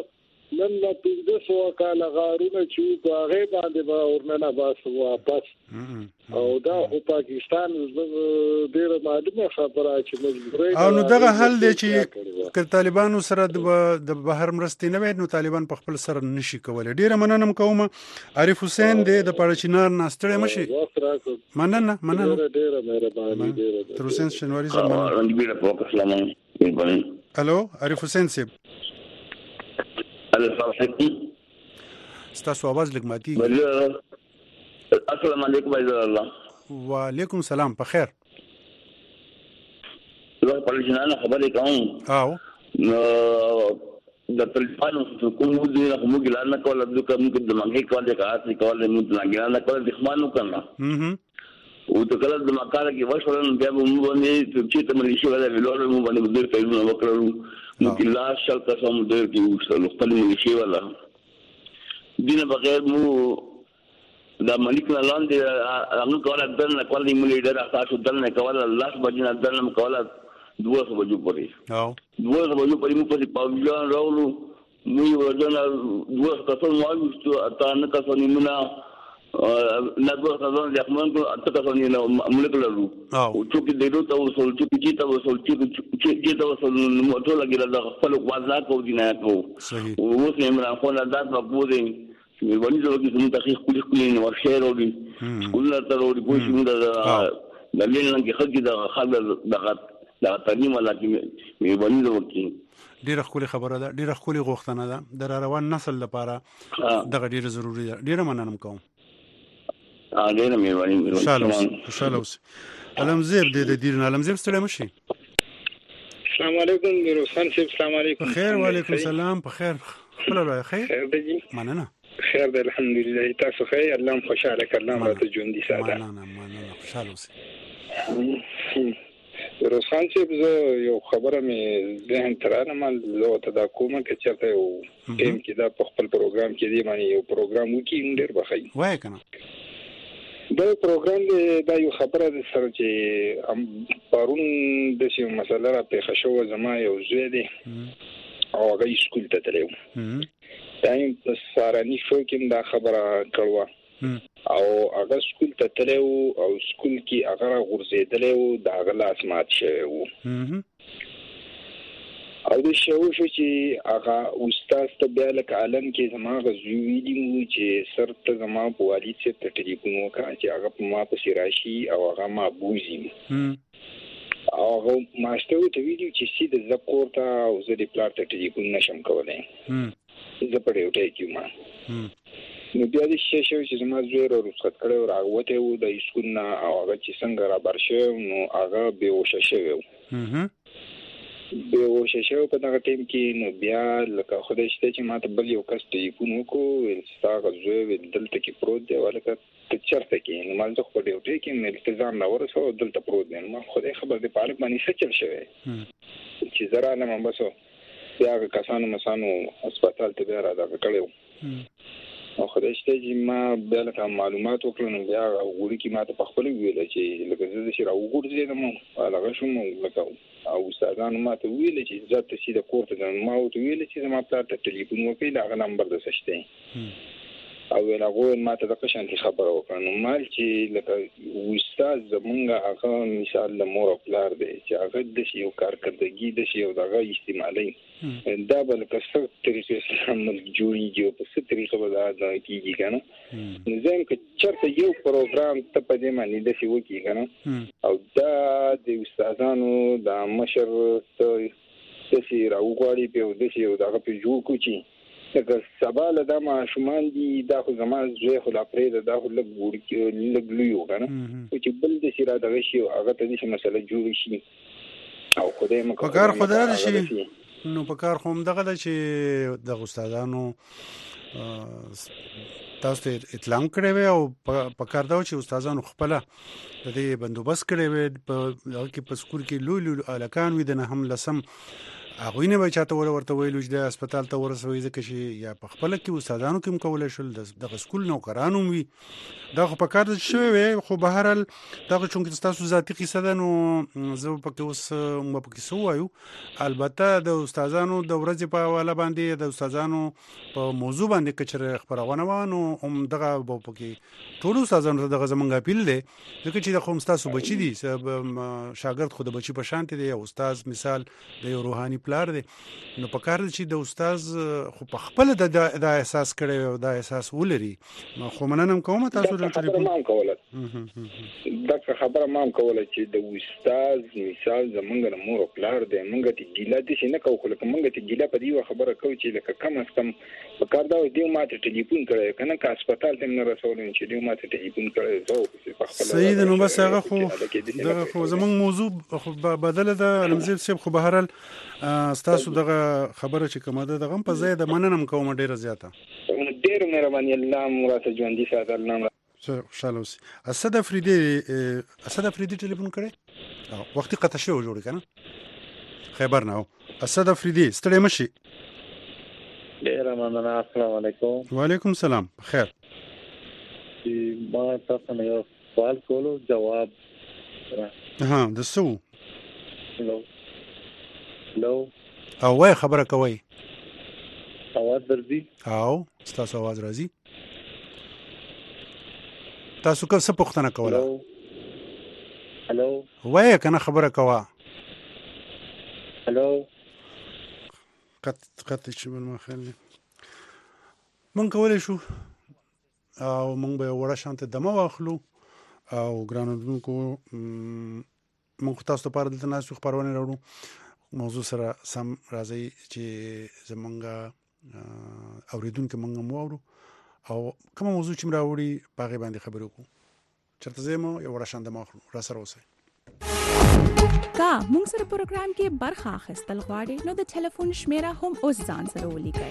نن نه پنځه سوه کاله غارونه چې په هغې باندې به ورننه باسو واپس او دا خو پاکستان ډېره معلومه خبره چې مجبورۍ او نو دغه حل دی چې که طالبانو سره د بهر مرستې نه وي نو طالبان په خپل سره نشي کولی. ډېره مننه کوم. عارف حسین دی د پاړچینار نه ستړی مه شي. مننه مننه ډېره مهرباني ډېره. تر حسین شنواري صاحب. الو عارف حسین صاحب ستاسو आवाज لږ ماتیږي. السلام علیکم الله. وعلیکم السلام. په خیر. زه په لجنه خبرې کوم. او د طالبانو کوم دي نه موږ لا نه کول د کوم د مګي کول د کارت کول موږ لا نه کول د خمانو کړه. هم او ته کله د مقاله کې وښورن بیا موږ باندې چې ته ملي شو ولا ویلور موږ باندې د ټایمونو وکړو نو کله شل قسم د کې وصل خپل ملي شي ولا دینه بغیر مو دا ملک نه لاندې هغه کوله د نه کول د ملي ډېر تاسو د نه کول الله بجنه د نه کول دوه بجو پرې. او دوه بجو پرې مو په پاوجان راولو مو ورجن دوه قسم واغستو اته نه قسم نیمه نظر خزان ځخمن کو اته کسانی نو ملکلو او چې دېرو ته وصول چې چې ته وصول چې چې ته وصول نو ټول لګیلا د خپل وازا کو دینه کو صحیح او اوس عمران خان انداز په دې چې ولې زه کې څنګه تحقیق کولې کولې نو شهر وري کله تر وري کوی چې موږ د دلیل نه کې خلک د خلک دغه د تعلیم لکه مې ولې زه کې ډیره خولي خبره ده. ډیره خولي غوښتنه ده د روان نسل لپاره دغه ډیره ضروری ده. ډیره مننه کوم. ا ډېر مهرباني. خوشاله خوشاله اوسئ. علمزیب دې د دین علمزیب ستړی مشي. السلام علیکم میروسان صاحب. السلام علیکم. خیر وعلیکم السلام. په خیر. خپل وای خیر. خیر دی. مننه. خیر دی الحمدلله. تاسو خیر الله خوشاله کړم راته ژوند دي ساده. مننه مننه خوشاله اوسئ. میروسان صاحب زه یو خبره مې ذهن ترانه مال زه ته دا کومه چې چرته یو ټیم کې دا په خپل پروګرام کې دی باندې یو پروګرام وکړي ډېر بخای. وای کنه دا پروګرام دی دا یو خبره ده سره چې پرون د څه مسله را په خښو زما یو زوی دی او هغه سکول ته تلو دا یې سارانی شو کې دا خبره کړوا او هغه سکول ته تلو او سکول کې هغه غورځېدل دا هغه لاس مات شوی وو او د شو شو چې هغه استاد ته بیا لکه عالم کې زما غوښوي دي چې سر ته زما په والد څخه ته ټلیفون وکړ چې هغه په ما په راشي او هغه ما بوزي او هغه ماشته ته ویډیو چې سید زکور ته او زه د پلار ته ټلیفون نشم کولای زه په یو ټای کې ما نو بیا د شې شو چې زما زوی ورو رخصت کړو راغوته و د اسکول نه او هغه چې څنګه را برشه نو هغه به وشه شوی به وشه شو په دغه ټیم کې نو بیا لکه خدای شته چې ماته بل یو کس ټلیفون وکړو انسټاګ زوی دلته کې پروت دی ولکه ته چرته کې نو مال زه خو ډېر ټی کې مې التزام نه ورسو دلته پروت دی نو خدای خبر دی پاره باندې څه چل شوی چې زرا نه مې بسو بیا کسانو مسانو هسپتال ته بیا راځه کړو او خدای شته چې ما بیا لکه معلومات وکړم نو بیا وګوري کې ماته په خپل ویل چې لکه زه چې را وګورځم هغه شوم لکه او استادانو ماته ویل چې ځات چې د کور ته ما او ویل چې ما پلار ته ټلیفون وکړ هغه نمبر د سشته او هغه ماته د قشنتي خبره وکړه نو مال چې لکه استاد زمونږ هغه مثال د مور او پلار دی چې هغه د یو کارکردګي د یو دغه استعمالي دا بل کسر طریقې سره عمل جوړیږي په څه طریقه به دا کیږي کنه نو زم چې چرته یو پروګرام ته په دې باندې د څه وکی کنه او دا د استادانو د مشر ته د څه راوغړی په د څه دغه په جوړ کوچی که سبا له دا ماشومان دي دا خو زما زوی خو لا پرې دا خو لږ ګور لږ لویو کنه چې بل د سیرا دغه شی هغه ته دې مسله جوړ شي او خدای مکه پکار خدای شي نو پکار خو هم دغه چې د استادانو تاسو ته اطلاع کړې وي او پکار دا چې استادانو خپل د دې بندوبست کړی وي په هغه کې په سکول کې لوی لوی الکان وي د نه هم لسم هغوی نه به چاته ورته ویلو چې د هسپتال ته ورسوي ځکه چې یا په خپله کې استادانو کې هم کولی شول دغه سکول نوکران هم وي دا خو په کار د شوی وی خو به هر حال دغه چونکې ستاسو ذاتي قصه ده نو زه به پکې اوس موږ پکې څه ووایو البته د استادانو د ورځې په حواله باندې د استادانو په موضوع باندې که چېرې خپرونه وه نو هم دغه به پکې ټولو استادانو ته دغه زموږ اپیل دی ځکه چې خو هم ستاسو بچي دي شاګرد خو د بچي په شانتې دی او استاد مثال د یو روحاني پلار دی نو په کار دی چې د استاد خو په خپله دا احساس کړی او دا احساس ولري خو مننه هم کوم تاسو د خبره ما هم کوله دا خبره ما هم کوله چې د استاد مثال زمونږ د مور او پلار دی مونږ ته ګیله دي چې نه کوو خو لکه مونږ ته ګیله په دې خبره کوو چې لکه کم از کم په کار دا دی ماته ټلیفون کړی کنه که هسپتال ته نه رسولم چې دی ماته ټلیفون کړی زه په خپل صحیح ده نو بس هغه خو دغه خو زمونږ موضوع خو بدله ده علمزیب صاحب خو به هر حال ستاسو دغه خبره چې کومه ده دغه په ځای د مننه کوم ډیره زیاته ډیر مهرباني الله مراته ژوندۍ ساتل الله خوشاله اوسئ. اسد افریدي اسد افریدي ټلیفون کړی وختي قطع شوی جوړ کنه خبر نه اسد افریدي ستړی مشي ډیر مننه السلام علیکم وعلیکم السلام خیر ما تاسو نه یو سوال کولو جواب ها د سو هلو هلو او وای خبره کوي اواز درځي او تاسو आवाज راځي تاسو کوم څه پوښتنه کوله هلو وای کنه خبره کوه هلو قط قط چې ما خلې مونږ کولای شو او مونږ به وړه شانته دمه واخلو او ګرانودونکو مونږ تاسو ته پر دلته ناسو خبرونه راوړو موضوع سره سم راځي چې زمونږه اوریدونکو مونږ مو اورو او کوم موضوع چې راوړي باغې باندې خبرو کو چرته زمو یو وړه شانته ماخلو را سره اوسه کا مونږ سره پروګرام کې برخه اخیستل غواړي نو د ټلیفون شمیره هم اوس ځان سره ولیکئ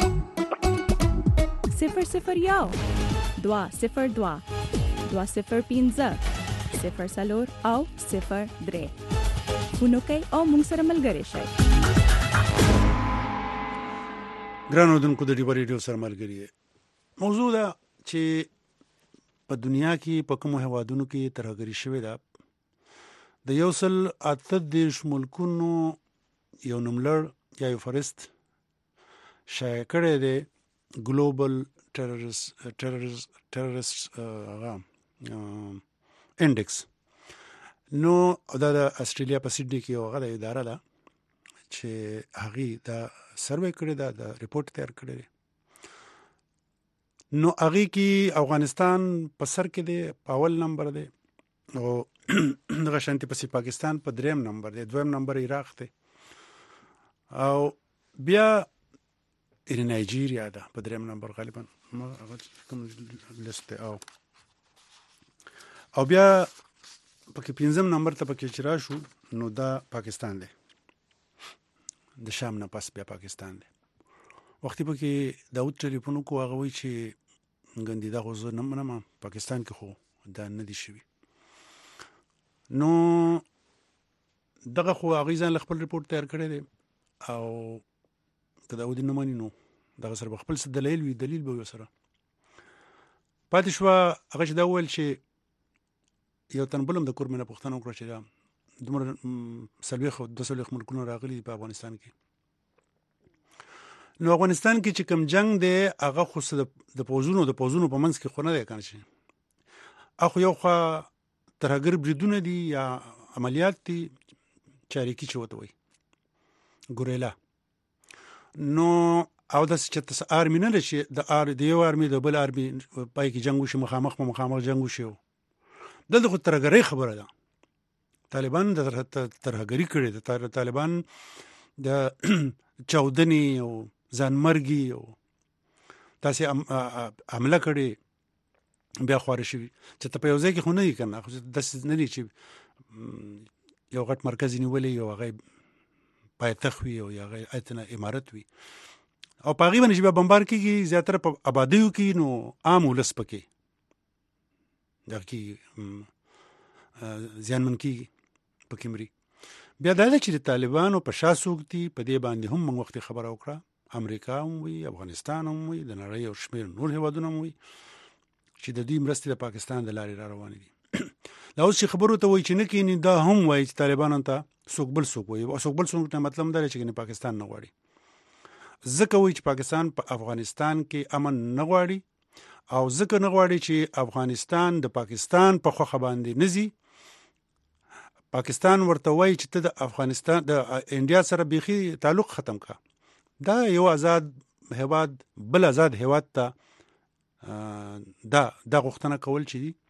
صفر صفر یو دوا صفر دوا دوا صفر پینځه صفر څلور او صفر درې فونو کوي او مونږ سره ملګری شئ. ګرانو دونکو د ډیبر ریډیو سره ملګری موضوع دا چې په دنیا کې په کومو هوادونو کې ترهګری شوې ده د یو سل اته دیش ملکونو یو نملر یا یو فرست شایع کړی دی ګلوبل ټیرریست ټیرریست ټیرریست انډیکس نو دا د استرالیا په سیډني کې یو غږ اداره ده چې هغه دا سروې کړی دا د ریپورت تیار کړی دی نو هغه کې افغانستان په سر کې دی په اول نمبر دی او دغه شانتي پسې پاکستان په دریم نمبر دی دویم نمبر عراق دی او بیا نایجیریا ده په دریم نمبر غالبا ما کوم لیست او او بیا پکې پنځم نمبر ته پکې چرآ شو نو دا پاکستان دی د شام نه پس بیا پاکستان دی وختي پکې داود ټلیفون کو هغه وی چې ګندې دا غوځ نه منم پاکستان کې خو دا نه دي شوی نو دغه خو هغه ځان خپل ریپورت تیار کړی دی او کدا ودی نه مانی نو دغه سره خپل څه دلیل وی دلیل به سره پاتې شو هغه چې دا ویل چې یو تنبلم د کورمنه پښتنو کړ چې دا دومره سلوي خو د سلوي ملکونو راغلي په افغانستان کې نو افغانستان کې چې کم جنگ دی هغه خو د پوزونو د پوزونو په منځ کې خو نه دی کنه شي اخو یو خو ترهګر بریدونه دي یا عملیات دي چاریکی چوت وي ګوریلا نو او د چې تاسو آرمي نه لشي د آر دی یو آرمي د بل آرمي پای کې جنگ وشي مخامخ مخامخ جنگ وشي دلته خو ترهګری خبره ده طالبان د ترهګری کړي د طالبان د چاودنی او ځانمرګي او تاسو عمله کړي بیا خواره شي چې ته په یو ځای کې خو نه دی کنه خو د نه دی چې یو غټ مرکز نیولې یو هغه پایتخت وي او هغه اتنه امارت وي او په غیبه نشي بمبار کیږي زیاتره په آبادیو کې نو عام ولس پکې دا کی ځان من کی پکې مري بیا دا چې د طالبانو په شا څوک دي په دې باندې هم موږ وخت خبره وکړه، امریکا هم وي، افغانستان هم وي، د نړۍ او شمیر نور هیوادونه هم وي چې د دوی مرستې د پاکستان د لارې را روانې دي. دا اوس چې خبرو ته وایي چې نه کینی، دا هم وایي چې طالبانو ته څوک بل څوک وایي، او څوک بل څوک ته مطلب دا چې پاکستان نه غواړي. ځکه وایي چې پاکستان په افغانستان کې امن نه غواړي، او ځکه نه غواړي چې افغانستان د پاکستان په خوخه باندې نزي. پاکستان ورته وایي چې ته د افغانستان د انډیا سره بیخي تعلق ختم کا. دا یو آزاد هیواد بل آزاد هیواد ته دا د غوښتنه کول چې دي.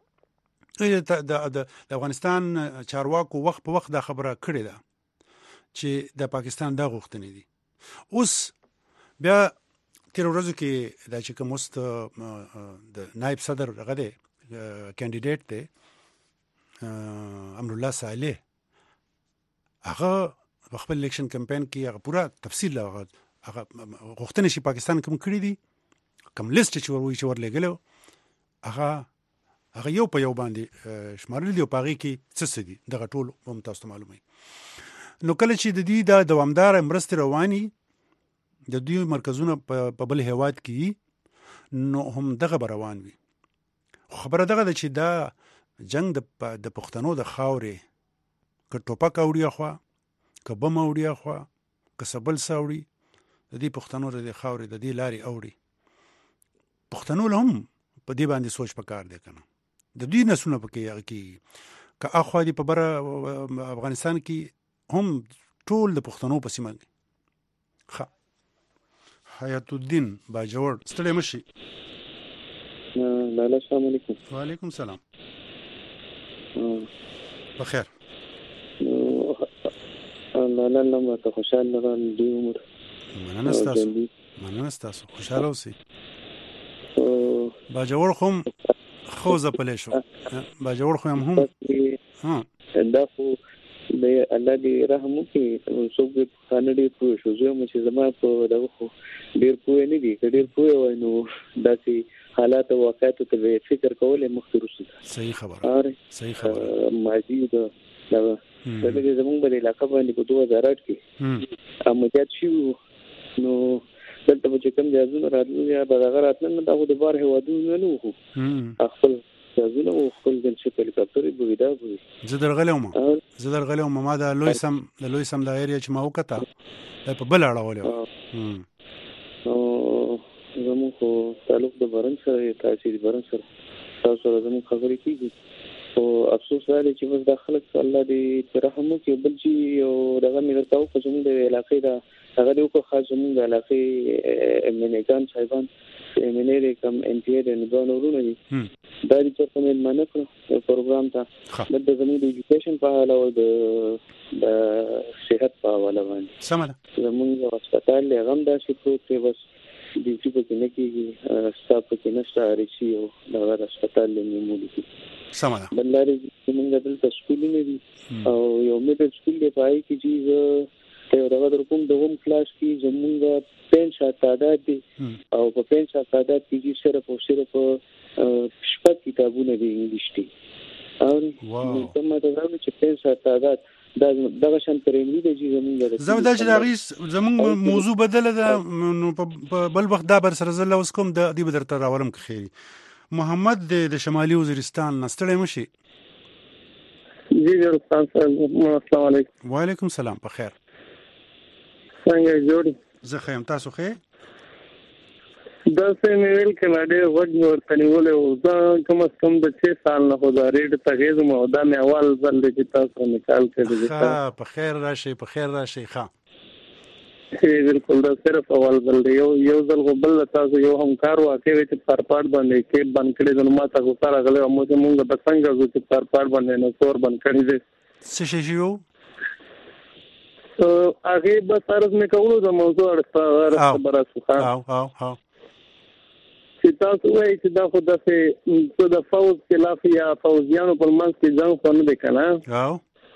د افغانستان چارواکو وخت په وخت دا خبره کړې ده چې د پاکستان دا غوښتنې دي. اوس بیا تیر ورځو کې دا چې کوم است د نائب صدر هغه دی کاندیدټ دی امرالله صالح، هغه په خپل الیکشن کمپاین کې هغه پورا تفصیل هغه غوښتنې چې پاکستان کوم کړی دي، کوم لیست چې وروي چې ورلېږلو، هغه هغه یو په یو باندې شمارل دي او په هغې کې څه څه دي، دغه ټول هم تاسو ته معلوموي. نو کله چې د دې دا دوامداره مرستې رواني د دوی مرکزونه په بل هیواد کې، نو هم دغه به روان وي. خبره دغه ده چې دا جنگ د پښتنو د خاورې که ټوپک اوړي اخوا، که بم اوړي اخوا، که څه بل څه اوړي، د دې پښتنو د خاورې د دې لارې اوړي. پښتنو له هم په دې باندې سوچ پکار دی که نه، د دوی نسلونه پکې هغه کېږي که اخوا دي په بره افغانستان کې هم ټول د پښتنو په سیمه کې. ښه حیات الدین باجوړ، ستړی مه شي. لالا السلام علیکم. وعلیکم السلام. بخیر. لالا الله ته خوشحاله ران دی عمر. مننه ستاسو، مننه ستاسو، خوشحاله اوسئ. باجوړ خو هم خو ځپلی شو، باجوړ خو هم هم دا خو د الله دې رحم وکړي، څوک دې پښتانه ډېر پوه شو. زه یم چې زما په دغه خو ډېر پوه نه دي، که ډېر پوه وای نو داسې حالات او واقعاتو ته به فکر کولی مخکې وروسته. صحیح خبره، صحیح خبره. ماضي د دغه دغه زمونږ په علاقه باندې په دوه هزار اټ کې عملیات شوي، نو دلته به چې کوم جهازونه راتلل یا به دغه راتلل، نو دا خو د بار هېوادونه نه وو، خپل جهازونه وو، خپل جنسي هلیکاپټرې به وي، دا به وي. زه درغلی وم زه درغلی وم ما د لوی سم د لوی سم دا ایریا چې ما وکته دا په بل اړولی وه. نو زمونږ خو تعلق د برن سره تاسې د برن سره تاسو سره زمونږ خبرې کېږي، خو افسوس دا دی چې بس دا خلک الله دې په رحم وکړي. بل چې یو دغه مې درته وکړه زمونږ د علاقې دا هغه دې وکړه، خاص زمونږ د علاقې ایم ان اګان صاحبان ایم ان ای کم ایم پی ای د نګان ورونه دي، دا دې چېرته مېلمانه کړو پروګرام ته. دلته زمونږ د ایجوکیشن په حواله او د صحت په حواله باندې سمه ده. زمونږ یو هسپتال دی، هغه هم داسې پروت دی، بس ډیوټي پکې نه کېږي، سټاف پکې نشته، آرشي او دغه هسپتال دی معمولي کېږي. سمه ده. بل لارې زمونږ دلته سکولونه دي او یو میډل سکول دی، په هغې کې چې زه یو دغه در کوم د اوم کلاس کې زمونږ پنځه تعداد دي، او په پنځه تعداد کې چې صرف او صرف شپږ کتابونه دي انګلیش دي. او ته ما ته راوړې چې پنځه تعداد دا دغه شان پرېملي دی چې زمونږ زه دا چې د هغې زمونږ موضوع بدله ده، نو په بل وخت دا بر سره زه لوز کوم، د دې به درته راولم که خیري. محمد د شمالي وزیرستان نه، ستړی مه شي. جی وزیرستان صاحب السلام علیکم. وعلیکم السلام. په خیر. څنګه جوړ؟ زه ښه یم، تاسو ښه؟ داسې مې ویل که نه ډېر غوږ مې ورته نیولی و، زه کم از کم د چه سال نه خو دا ریډ ته غېږم او دا مې اول ځل دی چې تاسو سره مې کال کړی. ښه، په خیر راشئ، په خیر راشئ. ښه بالکل، دا صرف اول ځل دی. یو یو ځل خو بل تاسو یو همکار واقع وی چې پارپاټ باندې کیپ بند کړی دی، نو ما ته غوسه راغلی وه، مو چې مونږ به څنګه ځو چې پارپاټ باندې نو سور بند کړی دی. څه شی شوي وو؟ هغې بس عرض مې کولو د موضوع خبره څخه چې تاسو وایئ چې دا خو داسې څه د فوز خلاف یا فوزیانو پر منځ کې جنګ خو نه دی که نه؟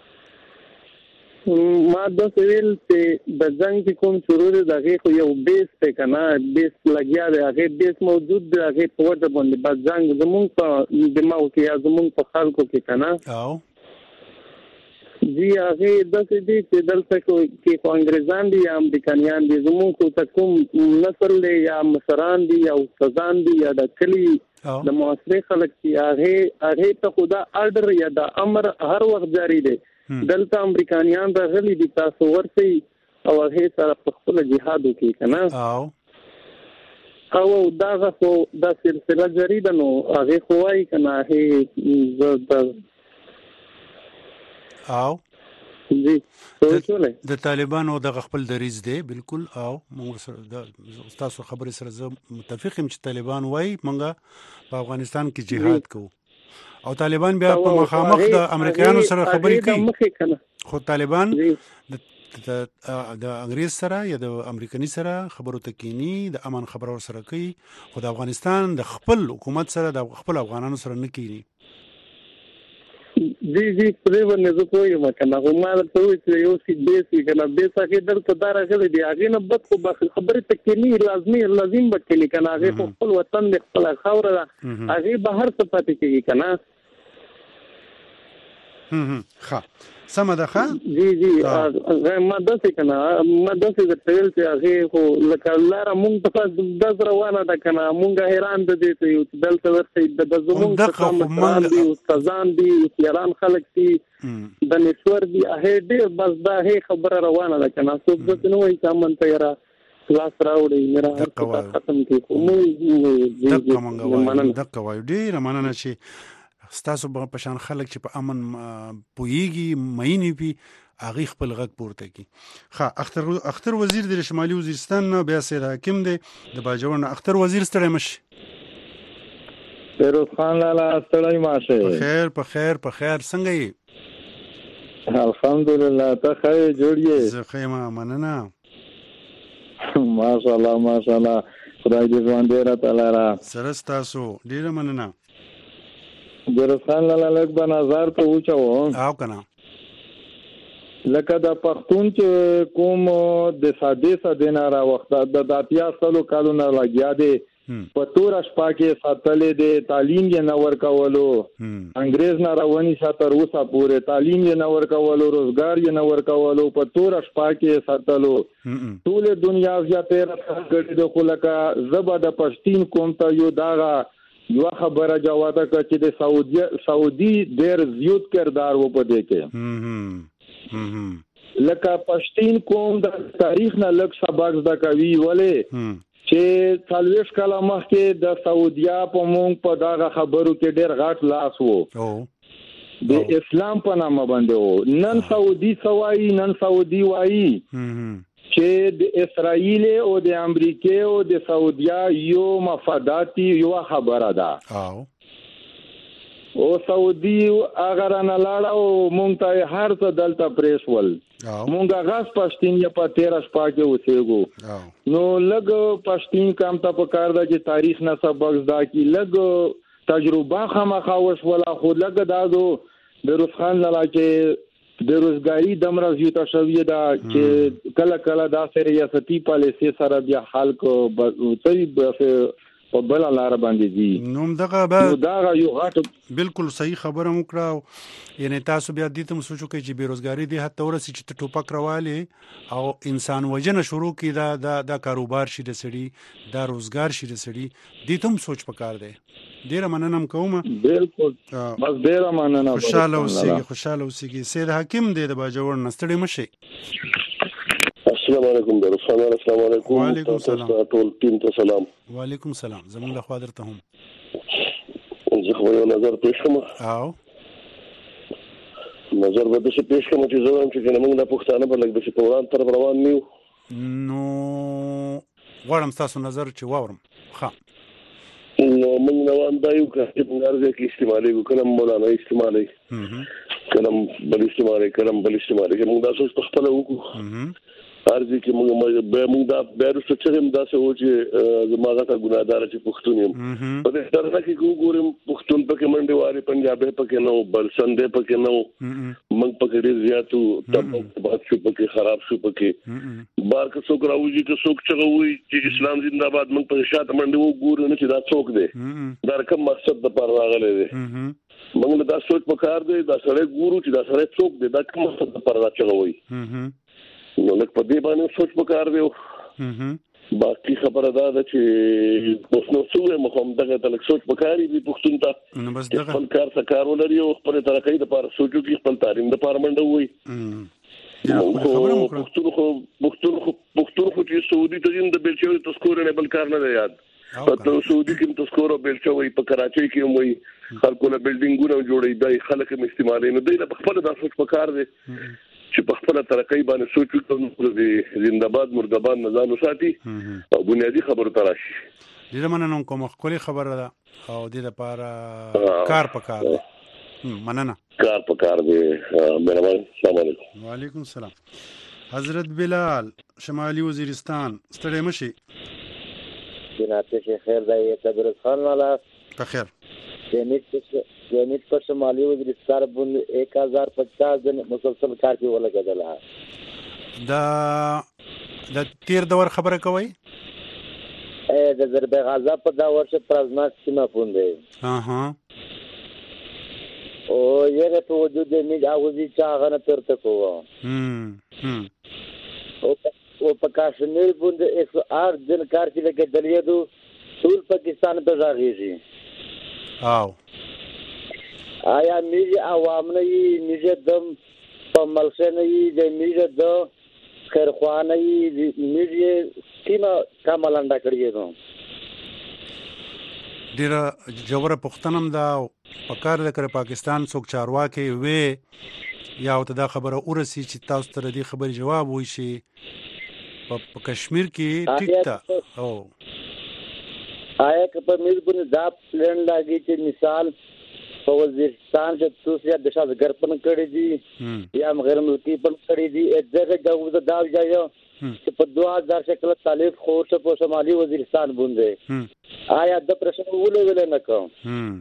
ما داسې ویل چې د جنګ چې کوم شروع دی د هغې خو یو بیس دی که نه، بیس لګیا دی، هغې بیس موجود دی، هغې په وجه باندې بس جنګ زمونږ په دماغو کې یا زمونږ په خلکو کې که نه، جی هغه داسې دي چې دلته کې خو انګریزان دي یا امریکایان دي، زموږ خو ته کوم نسل دی یا مشران دي یا استادان دي یا د کلي د معاصرې خلک دي، هغه هغه ته خدا آرډر یا د امر هر وخت جاری دی. دلته امریکایان راغلي دي، تاسو ورسئ او هغه سره په خپل جهاد وکړي کنه. او او دا خو دا سلسله جاری ده، نو هغه خو وايي کنه هغه او جی د طالبانو د خپل دریز دی بالکل. او موږ سره د تاسو خبرې سره زه متفق یم چې طالبان وایي موږ په افغانستان کې جهاد کوو، او طالبان بیا په مخامخ د امریکایانو سره خبرې کوي. خو طالبان د د انګریز سره یا د امریکایي سره خبرو ته کینی، د امن خبرو سره کوي، خو د افغانستان د خپل حکومت سره د خپل افغانانو سره نه کینی. جی جی پرې ونه زه کوم کنه خو ما ته وایي چې یو سی بیسي کنه بیسا کې درته دا راغلي دی، هغه نه بد خو خبرې ته کینی لازمي لازم بکلی کنه، هغه خپل وطن د خپل خاور ده، هغه بهر څه پاتې کیږي کنه. هم ها سم ده ښه. جی جی ما داسې کنه ما داسې د تل چې هغه خو لکه لاره مونږ ته د روانه ده کنه، مونږ حیران ده دي چې دلته ورته د زمونږ څخه دي استادان دي یاران خلک دي د نشور دي، هغه ډېر بس دا هي خبره روانه ده کنه. څوک د نو وایي چې من ته یاره خلاص راوړي میرا ختم کی خو مو دغه منګوي دغه وایي ډېر مننه چې ستاسو په شان خلک چې په امن پویږي مینې پی هغه خپل غږ پورته کی. ښه اختر اختر وزیر د شمالي وزیرستان نه بیا سید حاکم دی د باجوړ نه. اختر وزیر ستړی مشه؟ فیروز خان لالا ستړی ماشه. په خیر په خیر په خیر څنګه یې؟ الحمدلله ته ښه جوړ یې؟ زه ښه یم مننه. ماشاءالله ماشاءالله خدای دې ژوند ډېر تعالی را سره ستاسو ډېر مننه. ګرسان لاله لک به نظر ته وچاو او کنه لکه د پښتون چې کوم د ساده ساده نه را وخت د اتیا سلو کالو نه لګیا دی په تور شپه کې ساتلې د تعلیم یې نه ورکولو، انګريز نه راونی ساتر اوسه پورې تعلیم یې نه ورکولو، روزګار یې نه ورکولو، په تور شپه کې ساتلو. ټول دنیا زیاته راغړي د خلکا زبا د پښتین کوم ته یو داغه یو خبره جواده ک چې د سعودي سعودي ډېر زیات کردار و پدې کې لکه پښتين کوم د تاریخ نه لږ سبق زده کوي، ولې چې څلويش کاله مخکې د سعودیا په مونږ په داغه خبرو کې ډېر غټ لاس وو د اسلام په نامه باندې وو. نن سعودي سوای نن سعودي وایي چې د اسرائیل او د امریکا او د سعودیا یو مفاداتی یو خبره ده او او سعودي اگر نه لاړ او مونږ ته هر څه دلته پریسول مونږه غاس پښتين یا په تیرا شپه کې اوسېګو نو لګ پښتين کام ته په کار ده چې تاریخ نه سبق زده کی، لګ تجربه خامخاوش ولا خو لګ دادو د روخان لاله چې د روزګاری د مرزیو ته شوی دا چې کله کله دا سره ریاستي پالیسي سره بیا حل کو څه په بل لار باندې دي. نو دغه به دا یو غاټ بالکل صحیح خبره وکړه، یعنی تاسو بیا دې ته سوچو کې چې بیروزګاری دي حتی ورسې چې ټوپک راوالي او انسان وجنه شروع کی دا دا د کاروبار شي د سړي دا روزګار شي د سړي دې ته سوچ پکار دی. ډیره مننه کوم. بالکل بس ډیره مننه. خوشاله اوسئ خوشاله اوسئ. سید حاکم دې د باجوړ نستړی مشه. السلام علیکم درفان السلام علیکم. وعلیکم السلام. ټول ټیم ته سلام. وعلیکم السلام. زموږ له خوا درته هم زه خو یو نظر پېښ کوم. او نظر به څه پېښ کوم چې زه هم چې موږ د پښتانه په لګ د پوران تر روان نیو نو غواړم تاسو نظر چې واورم. ښه نو موږ نو اندایو چې په هر ځای کې استعمالي وکړم مولانا استعمالي کلم بل استعمالي کلم بل استعمالي موږ دا څه خپل وکړو ارزي کې موږ به موږ دا بیرو چې هم دا څه و چې زماغه ته ګناهدار چې پښتون یم په دې سره کې ګورم پښتون پکې منډي واري پنجابي پکې نو بل سندې پکې نو موږ پکې ډیر زیاتو تب باد شو پکې خراب شو پکې بار که څوک راوځي که څوک چغوي چې اسلام زنده‌باد موږ په شاته منډي وګورو نه چې دا څوک دی دا کوم مقصد د پر راغلي دی موږ دا سوچ پکار دی دا سره ګورو چې دا سره څوک دی دا کوم څه د پردا چغوي نو لکه په دې باندې سوچ پکار دی باقي خبره دا ده چې اوسنو څو مخم دغه د لک سوچ پکاري دی پښتون ته نو بس دغه خپل کار څه کار ولري او خپل ترقې د پاره سوچو کې خپل تعلیم د پاره منډه وي خبره مو کړه پښتون خو پښتون خو پښتون خو چې سعودي ته د بلچوي تذکور نه بل کار نه یاد په سعودي کې تذکور بلچوي په کراچۍ کې وي خلکو له بلډینګونو جوړي دی خلک هم استعمالي نه دی په خپل د سوچ پکار دی چې په خپل ترقې باندې سوچ وکړو د زنده‌باد مرده‌باد نزان وساتي او بنیادی خبرو تراشي دې مننه کوم خولي خبره ده او دې لپاره کار پکار دی مننه کار پکار دی مهربان السلام علیکم وعلیکم السلام حضرت بلال شمالي وزیرستان ستړي مشي جناب ته خیر دی تبرز خان والا بخیر جنیت جنیت پر شمالي وزیرستان باندې ایک ہزار پچاس دن مسلسل کار کې ولګدل دا د تیر دور خبره کوي ا د ضربه غزا په دا ورشه پرازناک سیمه پوندې ها ها او یې په وجود دې می اوځي چا غنه ترته کوو هم هم او او په کاشمیر باندې ایک سو آٹھ دن کار کې لګدلې دو ټول پاکستان ته ځاږي او آیا میجه عوام نه یي میجه دم په ملشه نه یي د میجه د خیرخوانه یي میجه کیما کاملاندا کړی نو ډیره جوړه پښتنم دا پکار د کر پاکستان څوک چارواکي وې یا ته دا خبره ورسي چې تاسو تر دې خبر جواب وای شي په کشمیر کې ټیک تا او آیا که په میر باندې دا پلان لاګي چې مثال په وزیرستان چې تاسو د شاز ګرپن کړی دي یا غیر ملکی پن کړی دي دغه جواب دا ځایو چې په دوه هزار شکل طالب خور په شمالي وزیرستان باندې آیا د پرشن ولې ولې نه کوم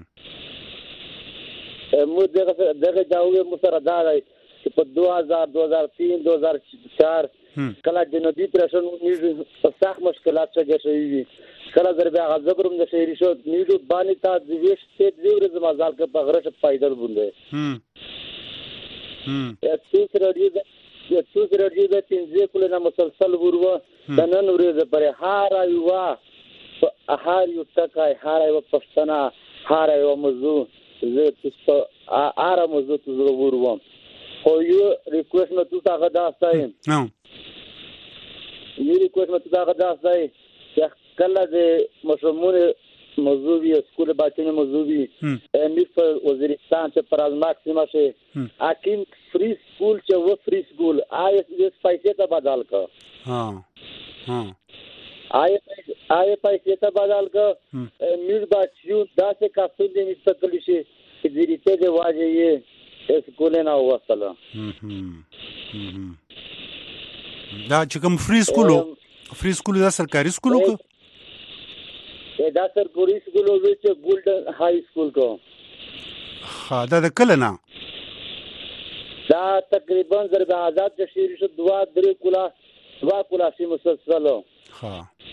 مو دغه دغه جواب مو سره دا چې په دوه هزار دوه هزار تین دوه هزار چار کله جنوبي پرشن نیو سخت مشکلات څنګه شوي کله ضربه غزبرم د شهري شو نیو باندې تا د ویش ته د ورځ مازال کې په غرش پایدل بوله هم هم چې څه راځي چې څه راځي د تنځه کله نه مسلسل ورو د نن ورځ پرې هار ایوا هار یو تکای هار ایوا پښتنا هار ایوا موضوع زه تاسو اره موضوع تاسو ورو خو یو ریکوست نو تاسو هغه داستای نو یو ریکوست نو تاسو هغه داستای چې کله د مشمول موضوع وی سکول باچنه موضوع وی امیر په وزیرستان چې پر ازماک سیمه شه حکیم فری سکول چې و فری سکول آی اس اس پیسې ته بدل کا ها ها آی آی پیسې ته بدل کا امیر باچیو داسې کافي دې مستقل شي چې دې ته واجه یې سکول نه وصله دا چې کوم فری سکول فری سکول دا سرکاري سکول کو دا سرکاري سکول او چې ګولډن های سکول کو ها دا د کله نه دا تقریبا ضربه آزاد د شهري شو دوا درې کولا دوا کولا سي مسلسل ها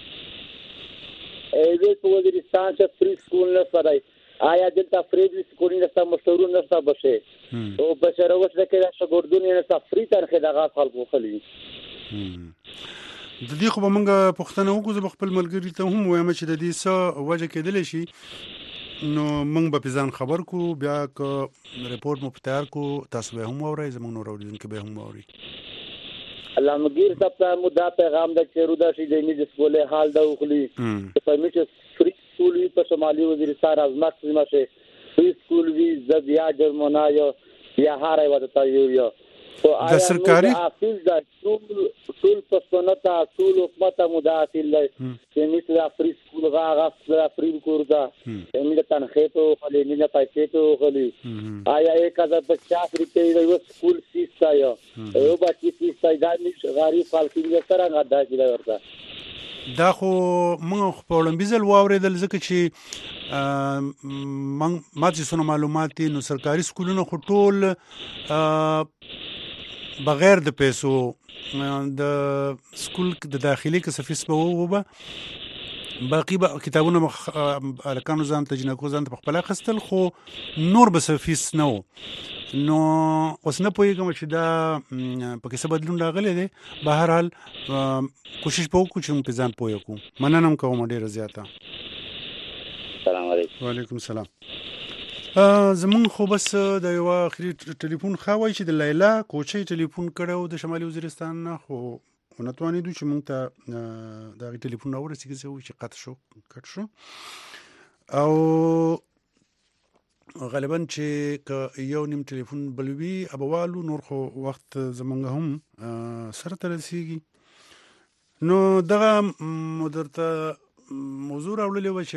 ایوه په وزیرستان چې فری سکول نه سره آیا دلته فری سکول نه سره مشهور نه سره بشه او بشره وسه کې دا شګوردون نه سره فری ترخه دغه خلکو خلی د دې خو موږ پښتنه وګورو خپل ملګری ته هم وایم چې د دې څه وجه کېدل شي نو موږ به ځان خبر کو بیا ک ریپورت مو تیار کو تاسو به هم اورئ زموږ نور اوریدونکو به هم اوري الله مګیر صاحب ته مو دا پیغام د چیرو د شي د دې سکولې حال دا وخلی په میچ فری سکول په شمالي وزیرستان از ماکسیمه شه فری سکول وی زبیا جرمنا یا یا هارای ودتا یو د سرکاري حافظ د ټول ټول پښتونتا ټول حکومت مداخل دی چې مثل افری سکول غاغه افری کوردا امید تنخې ته خلې نه پیسې ته خلې آیا یک هزار پچاس روپۍ د سکول فیس تایا یو بچی فیس تای دا نش غریب فالکینګ سره غدا کیږي ورته دا خو موږ په اولمبیزل واوریدل ځکه چې ما چې څونه معلومات نو سرکاري سکولونو خو ټول بغیر د پیسو د سکول د داخلي کسفیس په وبه باقي به کتابونه الکانو ځان ته جنکو ځان ته په خپل خستل خو نور به سفیس نه نو اوس نه پوهېږم چې دا پکې څه بدلون راغلی دی. بهر حال کوشش به وکړو چې موږ په ځان پوه کړو. مننه هم کوم ډېره زیاته. سلام علیکم. وعلیکم السلام. زمون خو بس د یو اخري ټلیفون خاوي چې د لیلا کوچي ټلیفون کړو د شمالي وزیرستان نه، خو ونتوانې دو چې مونږ ته دا ټلیفون راورسېږي چې قطع شو کټ شو او غالبا چې که یو نیم ټلیفون بل وي ابوالو نور خو وخت زمونږ هم سره ته رسېږي. نو دغه درته موضوع راوړلې وه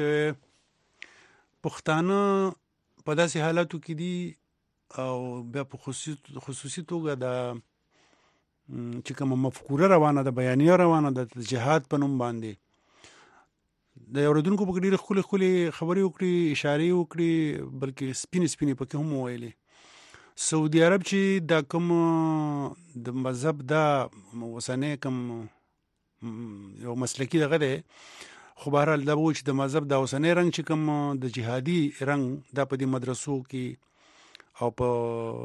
چې پښتانه په داسې حالاتو کې دي او بیا په خصوصي خصوصي توګه د چې کومه مفکوره روانه ده، بیانیه روانه ده د جهاد په نوم باندې، د اورېدونکو په ډېرې ښکلې ښکلې خبرې وکړي، اشارې وکړي، بلکې سپینې سپینې پکې هم وویلې. سعودي عرب چې دا کوم د مذهب دا اوسنی کوم یو مسلکي دغه دی، خو بهرحال دا به و چې د مذهب دا اوسنی رنګ چې کوم د جهادي رنګ دا په دې مدرسو کې او په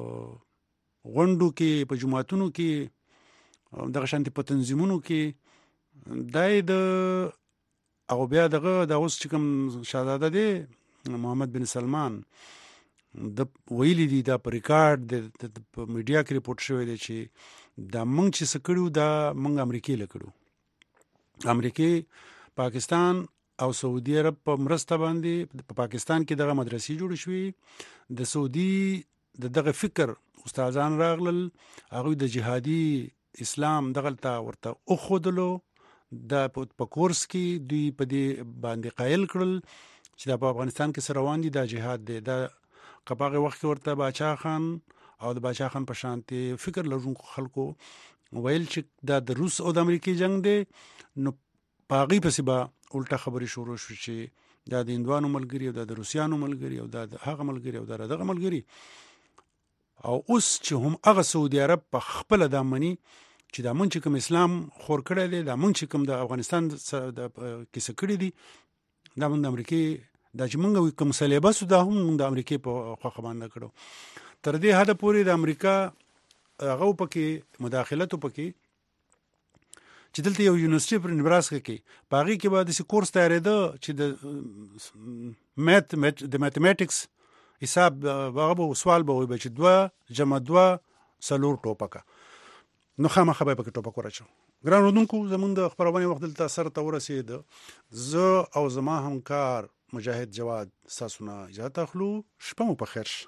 غونډو کې په جماعتونو کې دغه شانتي په تنظیمونو کې دای د او بیا دغه د اوس چې کوم شهزاده دی محمد بن سلمان د ویلي دي دا په ریکارډ د په میډیا کې ریپورټ شوی دی چې دا موږ چې څه کړو دا موږ امریکې له کړو. امریکې پاکستان او سعودي عرب په مرسته باندې په پاکستان کې دغه مدرسې جوړې شوې. د سعودي د دغه فکر استادان راغلل، هغوی د جهادي اسلام دغلته ورته وښودلو، دا په کورس کې دوی په دې باندې قایل کړل چې دا په افغانستان کې څه روان دي دا جهاد دی. دا که په هغې وخت کې ورته باچا خان او د باچا خان په شانتې فکر لرونکو خلکو ویل چې دا د روس او د امریکې جنگ دی، نو په هغې پسې به الټه خبرې شروع شو چې دا د هندوانو ملګري او دا د روسیانو ملګري او دا د هغه ملګري او دا د دغه ملګري. او اوس چې هم هغه سعودي عرب په خپله دا مني چې دا مونږ چې کوم اسلام خور کړی دی، دا مونږ چې کوم د افغانستان کې څه کړي دي، دا مونږ د امریکې دا چې مونږ کوم سلیبس دا هم مونږ د امریکې په خوښه باندې کړو. تر دې حده پورې د امریکا هغه پکې مداخلت پکې چې دلته یو یونیورسټي پر نبراسکا کې په هغې کې به داسې کورس تیارېده چې د میت د میتھمیټکس حساب هغه به سوال به وایي چې دوه جمع دوه څلور ټوپکه، نو خامخا به یې پکې ټوپک ورچو. ګران اورېدونکو زموږ د خپرونې وخت دلته سر ته ورسېد. زه او زما همکار مجاهد جواد ستاسو نه اجازه اخلو. شپه مو په خیر.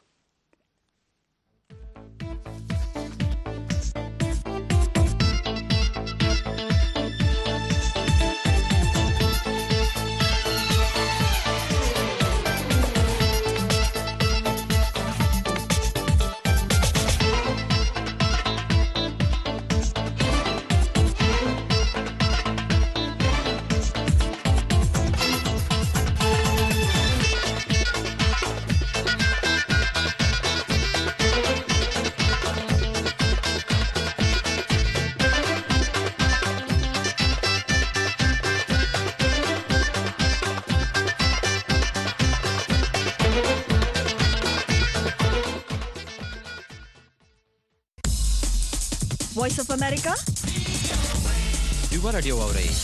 Voice of America. You are radio